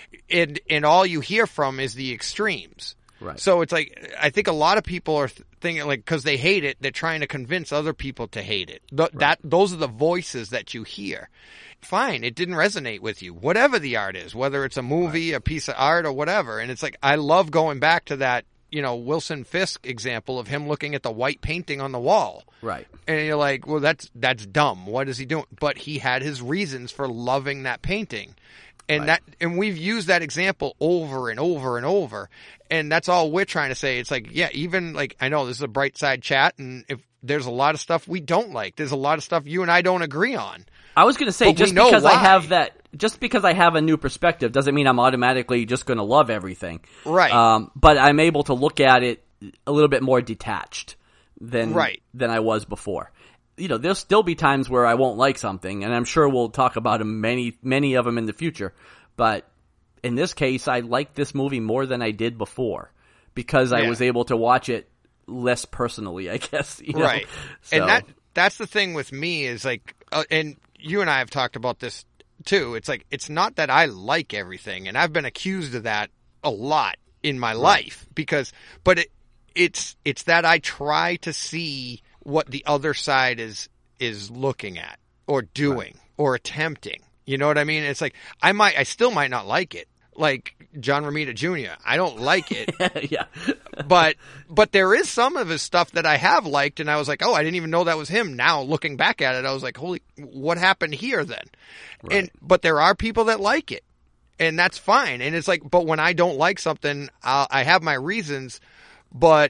[SPEAKER 3] and all you hear from is the extremes.
[SPEAKER 1] Right.
[SPEAKER 3] So it's like I think a lot of people are thinking like because they hate it, they're trying to convince other people to hate it. Those are the voices that you hear. Fine, it didn't resonate with you. Whatever the art is, whether it's a movie, a piece of art, or whatever. And it's like I love going back to that. Wilson Fisk example of him looking at the white painting on the wall.
[SPEAKER 1] Right.
[SPEAKER 3] And you're like, well, that's dumb. What is he doing? But he had his reasons for loving that painting. And and we've used that example over and over and over. And that's all we're trying to say. It's like, even like, I know this is a bright side chat, and if there's a lot of stuff we don't like, there's a lot of stuff you and I don't agree on.
[SPEAKER 1] I was going to say, just because I have a new perspective doesn't mean I'm automatically just going to love everything.
[SPEAKER 3] Right.
[SPEAKER 1] But I'm able to look at it a little bit more detached than I was before. There'll still be times where I won't like something, and I'm sure we'll talk about them, many of them in the future. But in this case, I like this movie more than I did before because I was able to watch it less personally, I guess.
[SPEAKER 3] Right.
[SPEAKER 1] So.
[SPEAKER 3] And that's the thing with me is like, and you and I have talked about this too. It's like, it's not that I like everything, and I've been accused of that a lot in my life but it's that I try to see what the other side is looking at or doing or attempting. You know what I mean? It's like, I still might not like it. Like John Romita Jr. I don't like it.
[SPEAKER 1] Yeah.
[SPEAKER 3] but there is some of his stuff that I have liked, and I was like, oh, I didn't even know that was him. Now looking back at it, I was like, holy, what happened here then? Right. But there are people that like it, and that's fine. And it's like, but when I don't like something, I have my reasons, but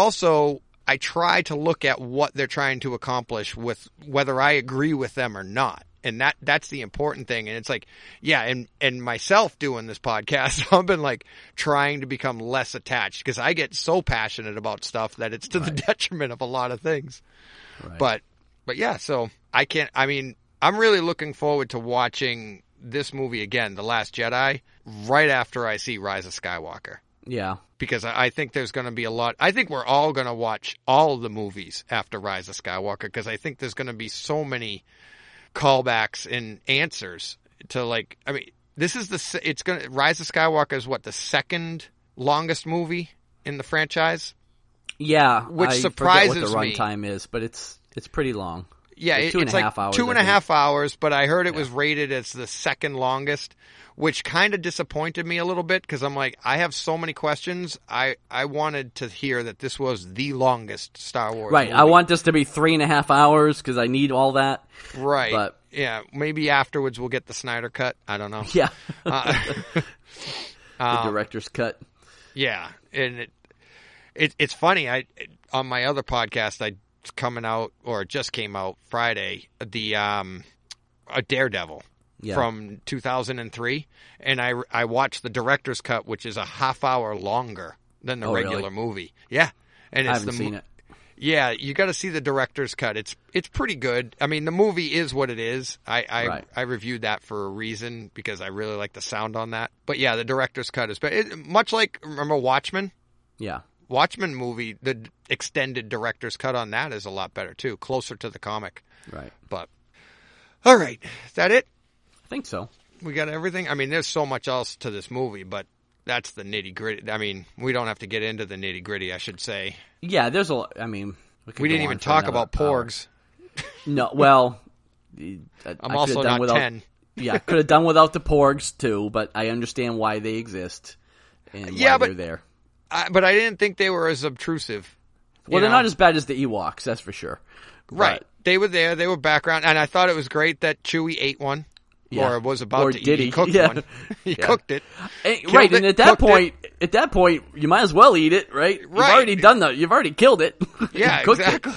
[SPEAKER 3] I try to look at what they're trying to accomplish with whether I agree with them or not. And that's the important thing. And it's like, and myself doing this podcast, I've been like trying to become less attached because I get so passionate about stuff that it's to the detriment of a lot of things. Right. But yeah, so I'm really looking forward to watching this movie again, The Last Jedi, right after I see Rise of Skywalker.
[SPEAKER 1] Yeah.
[SPEAKER 3] Because I think there's going to be a lot. I think we're all going to watch all of the movies after Rise of Skywalker, because I think there's going to be so many callbacks and answers to, like, I mean, Rise of Skywalker is what, the second longest movie in the franchise?
[SPEAKER 1] Yeah,
[SPEAKER 3] which
[SPEAKER 1] I
[SPEAKER 3] surprises
[SPEAKER 1] forget what the
[SPEAKER 3] me.
[SPEAKER 1] runtime is, but it's pretty long.
[SPEAKER 3] Yeah,
[SPEAKER 1] Like
[SPEAKER 3] it's
[SPEAKER 1] 2.5
[SPEAKER 3] like
[SPEAKER 1] hours.
[SPEAKER 3] 2.5 hours, but I heard it was rated as the second longest, which kind of disappointed me a little bit, because I'm like, I have so many questions. I wanted to hear that this was the longest Star Wars
[SPEAKER 1] Right,
[SPEAKER 3] movie.
[SPEAKER 1] I want this to be 3.5 hours because I need all that.
[SPEAKER 3] Right.
[SPEAKER 1] But
[SPEAKER 3] yeah, maybe afterwards we'll get the Snyder cut. I don't know.
[SPEAKER 1] yeah,
[SPEAKER 3] The
[SPEAKER 1] the director's cut.
[SPEAKER 3] Yeah, and it's funny. On my other podcast, it just came out Friday. The a Daredevil from 2003, and I watched the director's cut, which is a half hour longer than the regular movie. Yeah, and
[SPEAKER 1] I haven't seen it.
[SPEAKER 3] Yeah, you got to see the director's cut. It's pretty good. I mean, the movie is what it is. I reviewed that for a reason, because I really like the sound on that. But yeah, the director's cut is much like, remember Watchmen?
[SPEAKER 1] Yeah.
[SPEAKER 3] Watchmen movie, the extended director's cut on that is a lot better too, closer to the comic.
[SPEAKER 1] Right.
[SPEAKER 3] But all right, is that it?
[SPEAKER 1] I think so.
[SPEAKER 3] We got everything. I mean, there's so much else to this movie, but that's the nitty gritty. I mean, we don't have to get into the nitty gritty, I should say.
[SPEAKER 1] Yeah, there's a lot. I mean,
[SPEAKER 3] we didn't even talk about porgs.
[SPEAKER 1] No, well,
[SPEAKER 3] I'm also not 10.
[SPEAKER 1] Yeah, could have done without the porgs too, but I understand why they exist and why they're there.
[SPEAKER 3] But I didn't think they were as obtrusive.
[SPEAKER 1] Well, they're not as bad as the Ewoks, that's for sure.
[SPEAKER 3] Right.
[SPEAKER 1] But,
[SPEAKER 3] they were there. They were background. And I thought it was great that Chewie ate one.
[SPEAKER 1] Yeah.
[SPEAKER 3] Or was about to
[SPEAKER 1] did
[SPEAKER 3] eat. He cooked one. He cooked it.
[SPEAKER 1] Right, and at that point, you might as well eat it, right? You've already done that. You've already killed it.
[SPEAKER 3] Yeah, exactly.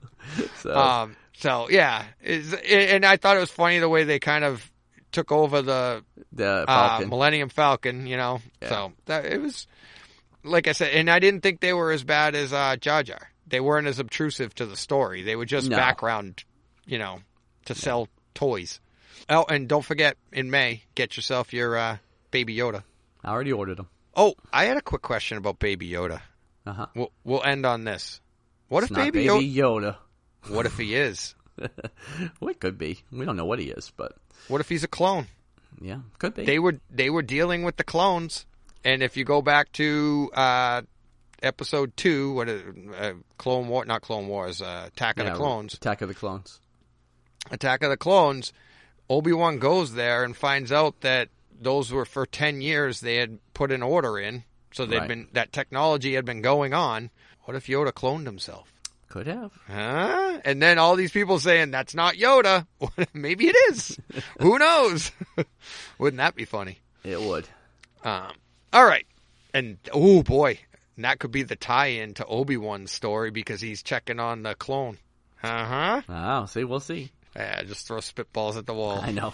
[SPEAKER 3] So yeah, and I thought it was funny the way they kind of took over the
[SPEAKER 1] Falcon.
[SPEAKER 3] Millennium Falcon, you know. Yeah. So it was, like I said, and I didn't think they were as bad as Jar Jar. They weren't as obtrusive to the story. They were just background, you know, to sell toys. Oh, and don't forget, in May, get yourself your Baby Yoda.
[SPEAKER 1] I already ordered them.
[SPEAKER 3] Oh, I had a quick question about Baby Yoda.
[SPEAKER 1] Uh-huh.
[SPEAKER 3] We'll end on this. What
[SPEAKER 1] it's
[SPEAKER 3] if
[SPEAKER 1] not
[SPEAKER 3] Baby
[SPEAKER 1] Yoda?
[SPEAKER 3] What if he is?
[SPEAKER 1] Well, it could be. We don't know what he is, but
[SPEAKER 3] what if he's a clone?
[SPEAKER 1] Yeah, could be.
[SPEAKER 3] They were dealing with the clones, and if you go back to episode 2, what is Clone War? Not Clone Wars. Attack of the Clones.
[SPEAKER 1] Attack of the Clones.
[SPEAKER 3] Attack of the Clones. Obi-Wan goes there and finds out that those were for 10 years they had put an order in, so that technology had been going on. What if Yoda cloned himself?
[SPEAKER 1] Could have.
[SPEAKER 3] Huh? And then all these people saying, that's not Yoda. Maybe it is. Who knows? Wouldn't that be funny?
[SPEAKER 1] It would.
[SPEAKER 3] All right. And, oh boy, and that could be the tie-in to Obi-Wan's story, because he's checking on the clone. Uh-huh.
[SPEAKER 1] Oh, see, we'll see.
[SPEAKER 3] Yeah, just throw spitballs at the wall.
[SPEAKER 1] I know.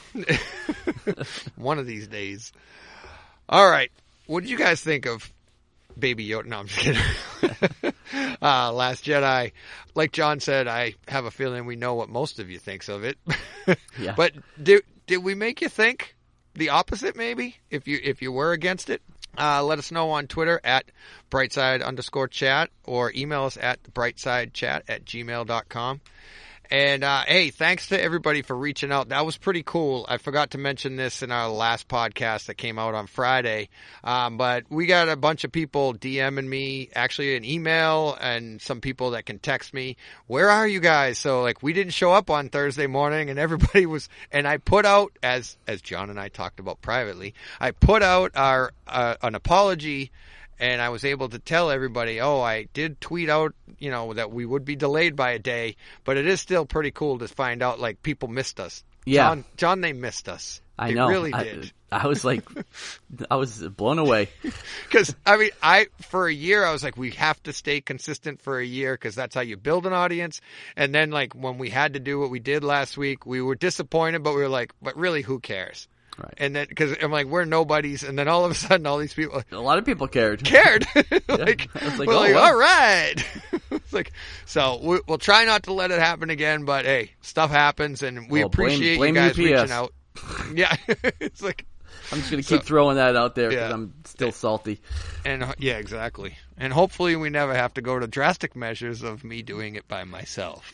[SPEAKER 3] One of these days. All right. What did you guys think of Baby Yoda? No, I'm just kidding. Last Jedi. Like John said, I have a feeling we know what most of you thinks of it.
[SPEAKER 1] Yeah.
[SPEAKER 3] But did we make you think the opposite, maybe? If you were against it? Let us know on Twitter at brightside_chat, or email us at brightsidechat@gmail.com. And, hey, thanks to everybody for reaching out. That was pretty cool. I forgot to mention this in our last podcast that came out on Friday. But we got a bunch of people DMing me, actually an email, and some people that can text me. Where are you guys? So, like, we didn't show up on Thursday morning, and everybody was, and I put out, as John and I talked about privately, I put out an apology. And I was able to tell everybody, I did tweet out, you know, that we would be delayed by a day, but it is still pretty cool to find out, like, people missed us.
[SPEAKER 1] Yeah.
[SPEAKER 3] John, they missed us.
[SPEAKER 1] I
[SPEAKER 3] they
[SPEAKER 1] know.
[SPEAKER 3] Really did.
[SPEAKER 1] I was like, I was blown away.
[SPEAKER 3] Because, I mean, for a year, I was like, we have to stay consistent for a year, because that's how you build an audience. And then, like, when we had to do what we did last week, we were disappointed, but we were like, but really, who cares?
[SPEAKER 1] Right.
[SPEAKER 3] And then, because I'm like, we're nobodies, and then all of a sudden, all these people,
[SPEAKER 1] a lot of people cared.
[SPEAKER 3] like,
[SPEAKER 1] I was like,
[SPEAKER 3] we're
[SPEAKER 1] wow.
[SPEAKER 3] all right. It's like, so we'll try not to let it happen again, but hey, stuff happens, and we appreciate
[SPEAKER 1] blame
[SPEAKER 3] you guys
[SPEAKER 1] UPS.
[SPEAKER 3] reaching out. Yeah, it's like,
[SPEAKER 1] I'm just going to keep throwing that out there because
[SPEAKER 3] Yeah.
[SPEAKER 1] I'm still salty.
[SPEAKER 3] And yeah, exactly. And hopefully we never have to go to drastic measures of me doing it by myself.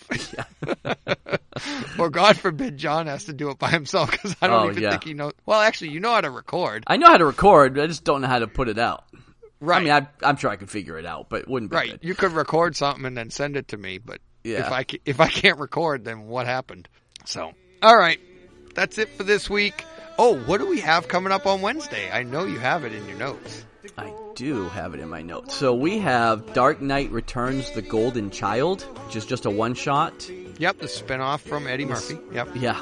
[SPEAKER 3] Or God forbid John has to do it by himself because I don't even think he knows. Well, actually, you know how to record.
[SPEAKER 1] I know how to record, I just don't know how to put it out.
[SPEAKER 3] Right.
[SPEAKER 1] I mean, I'm sure I could figure it out, but it wouldn't be
[SPEAKER 3] Right.
[SPEAKER 1] good.
[SPEAKER 3] You could record something and then send it to me, but
[SPEAKER 1] Yeah.
[SPEAKER 3] if I can't record, then what happened? So, all right. That's it for this week. Oh, what do we have coming up on Wednesday? I know you have it in your notes.
[SPEAKER 1] I do have it in my notes. So we have Dark Knight Returns: The Golden Child, which is just a one-shot.
[SPEAKER 3] Yep, the spinoff from Eddie Murphy. Yep.
[SPEAKER 1] Yeah.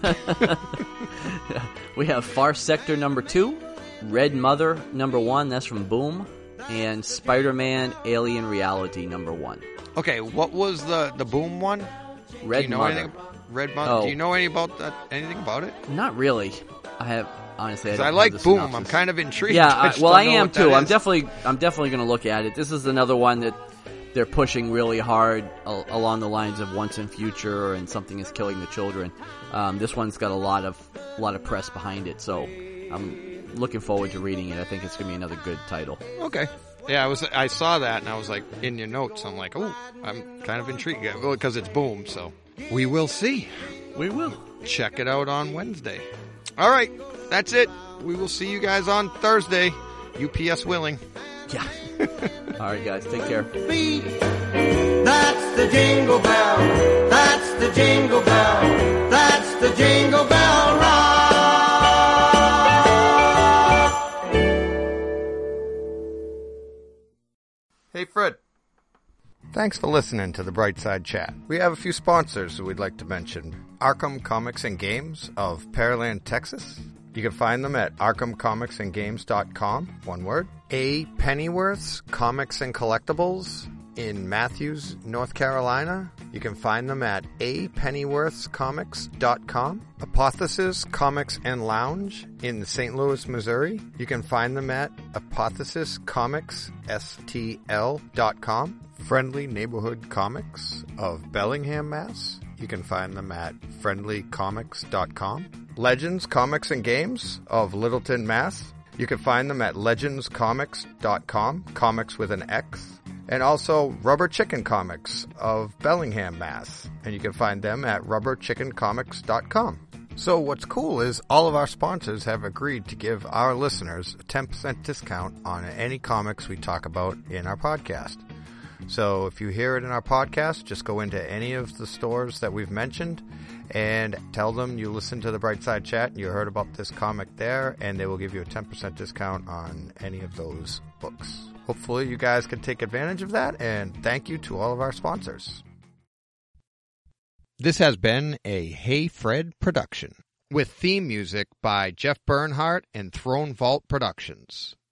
[SPEAKER 1] We have Far Sector #2, Red Mother #1, that's from Boom, and Spider-Man Alien Reality #1.
[SPEAKER 3] Okay, what was the Boom one?
[SPEAKER 1] Red
[SPEAKER 3] Do you know
[SPEAKER 1] Mother.
[SPEAKER 3] anything? Red Mother.
[SPEAKER 1] Oh.
[SPEAKER 3] Do you know anything about it?
[SPEAKER 1] Not really. I have honestly. I,
[SPEAKER 3] Because I
[SPEAKER 1] don't
[SPEAKER 3] like
[SPEAKER 1] have the
[SPEAKER 3] Boom.
[SPEAKER 1] synopsis.
[SPEAKER 3] I'm kind of intrigued.
[SPEAKER 1] Yeah,
[SPEAKER 3] I just
[SPEAKER 1] well,
[SPEAKER 3] don't
[SPEAKER 1] I
[SPEAKER 3] know
[SPEAKER 1] am
[SPEAKER 3] what that
[SPEAKER 1] too. I'm
[SPEAKER 3] is.
[SPEAKER 1] definitely going to look at it. This is another one that they're pushing really hard along the lines of Once and Future and Something Is Killing the Children. This one's got a lot of press behind it, so I'm looking forward to reading it. I think it's going to be another good title.
[SPEAKER 3] Okay. Yeah, I saw that and I was like, in your notes, I'm like, oh, I'm kind of intrigued. Well, because it's Boom, so we will see.
[SPEAKER 1] We will.
[SPEAKER 3] Check it out on Wednesday. All right, that's it. We will see you guys on Thursday, UPS willing.
[SPEAKER 1] Yeah. All right, guys. Take care.
[SPEAKER 6] That's the jingle bell. That's the jingle bell. That's the jingle bell rock.
[SPEAKER 3] Hey, Fred. Thanks for listening to the Brightside Chat. We have a few sponsors that we'd like to mention. Arkham Comics and Games of Pearland, Texas. You can find them at arkhamcomicsandgames.com, one word. A. Pennyworth's Comics and Collectibles in Matthews, North Carolina. You can find them at apennyworthscomics.com. Apothesis Comics and Lounge in St. Louis, Missouri. You can find them at apothesiscomicsstl.com. Friendly Neighborhood Comics of Bellingham, Mass. You can find them at friendlycomics.com. Legends Comics and Games of Littleton, Mass. You can find them at legendscomics.com, comics with an X. And also Rubber Chicken Comics of Bellingham, Mass. And you can find them at rubberchickencomics.com. So what's cool is all of our sponsors have agreed to give our listeners a 10% discount on any comics we talk about in our podcast. So if you hear it in our podcast, just go into any of the stores that we've mentioned and tell them you listened to the Brightside Chat and you heard about this comic there, and they will give you a 10% discount on any of those books. Hopefully you guys can take advantage of that, and thank you to all of our sponsors. This has been a Hey Fred production with theme music by Jeff Bernhardt and Throne Vault Productions.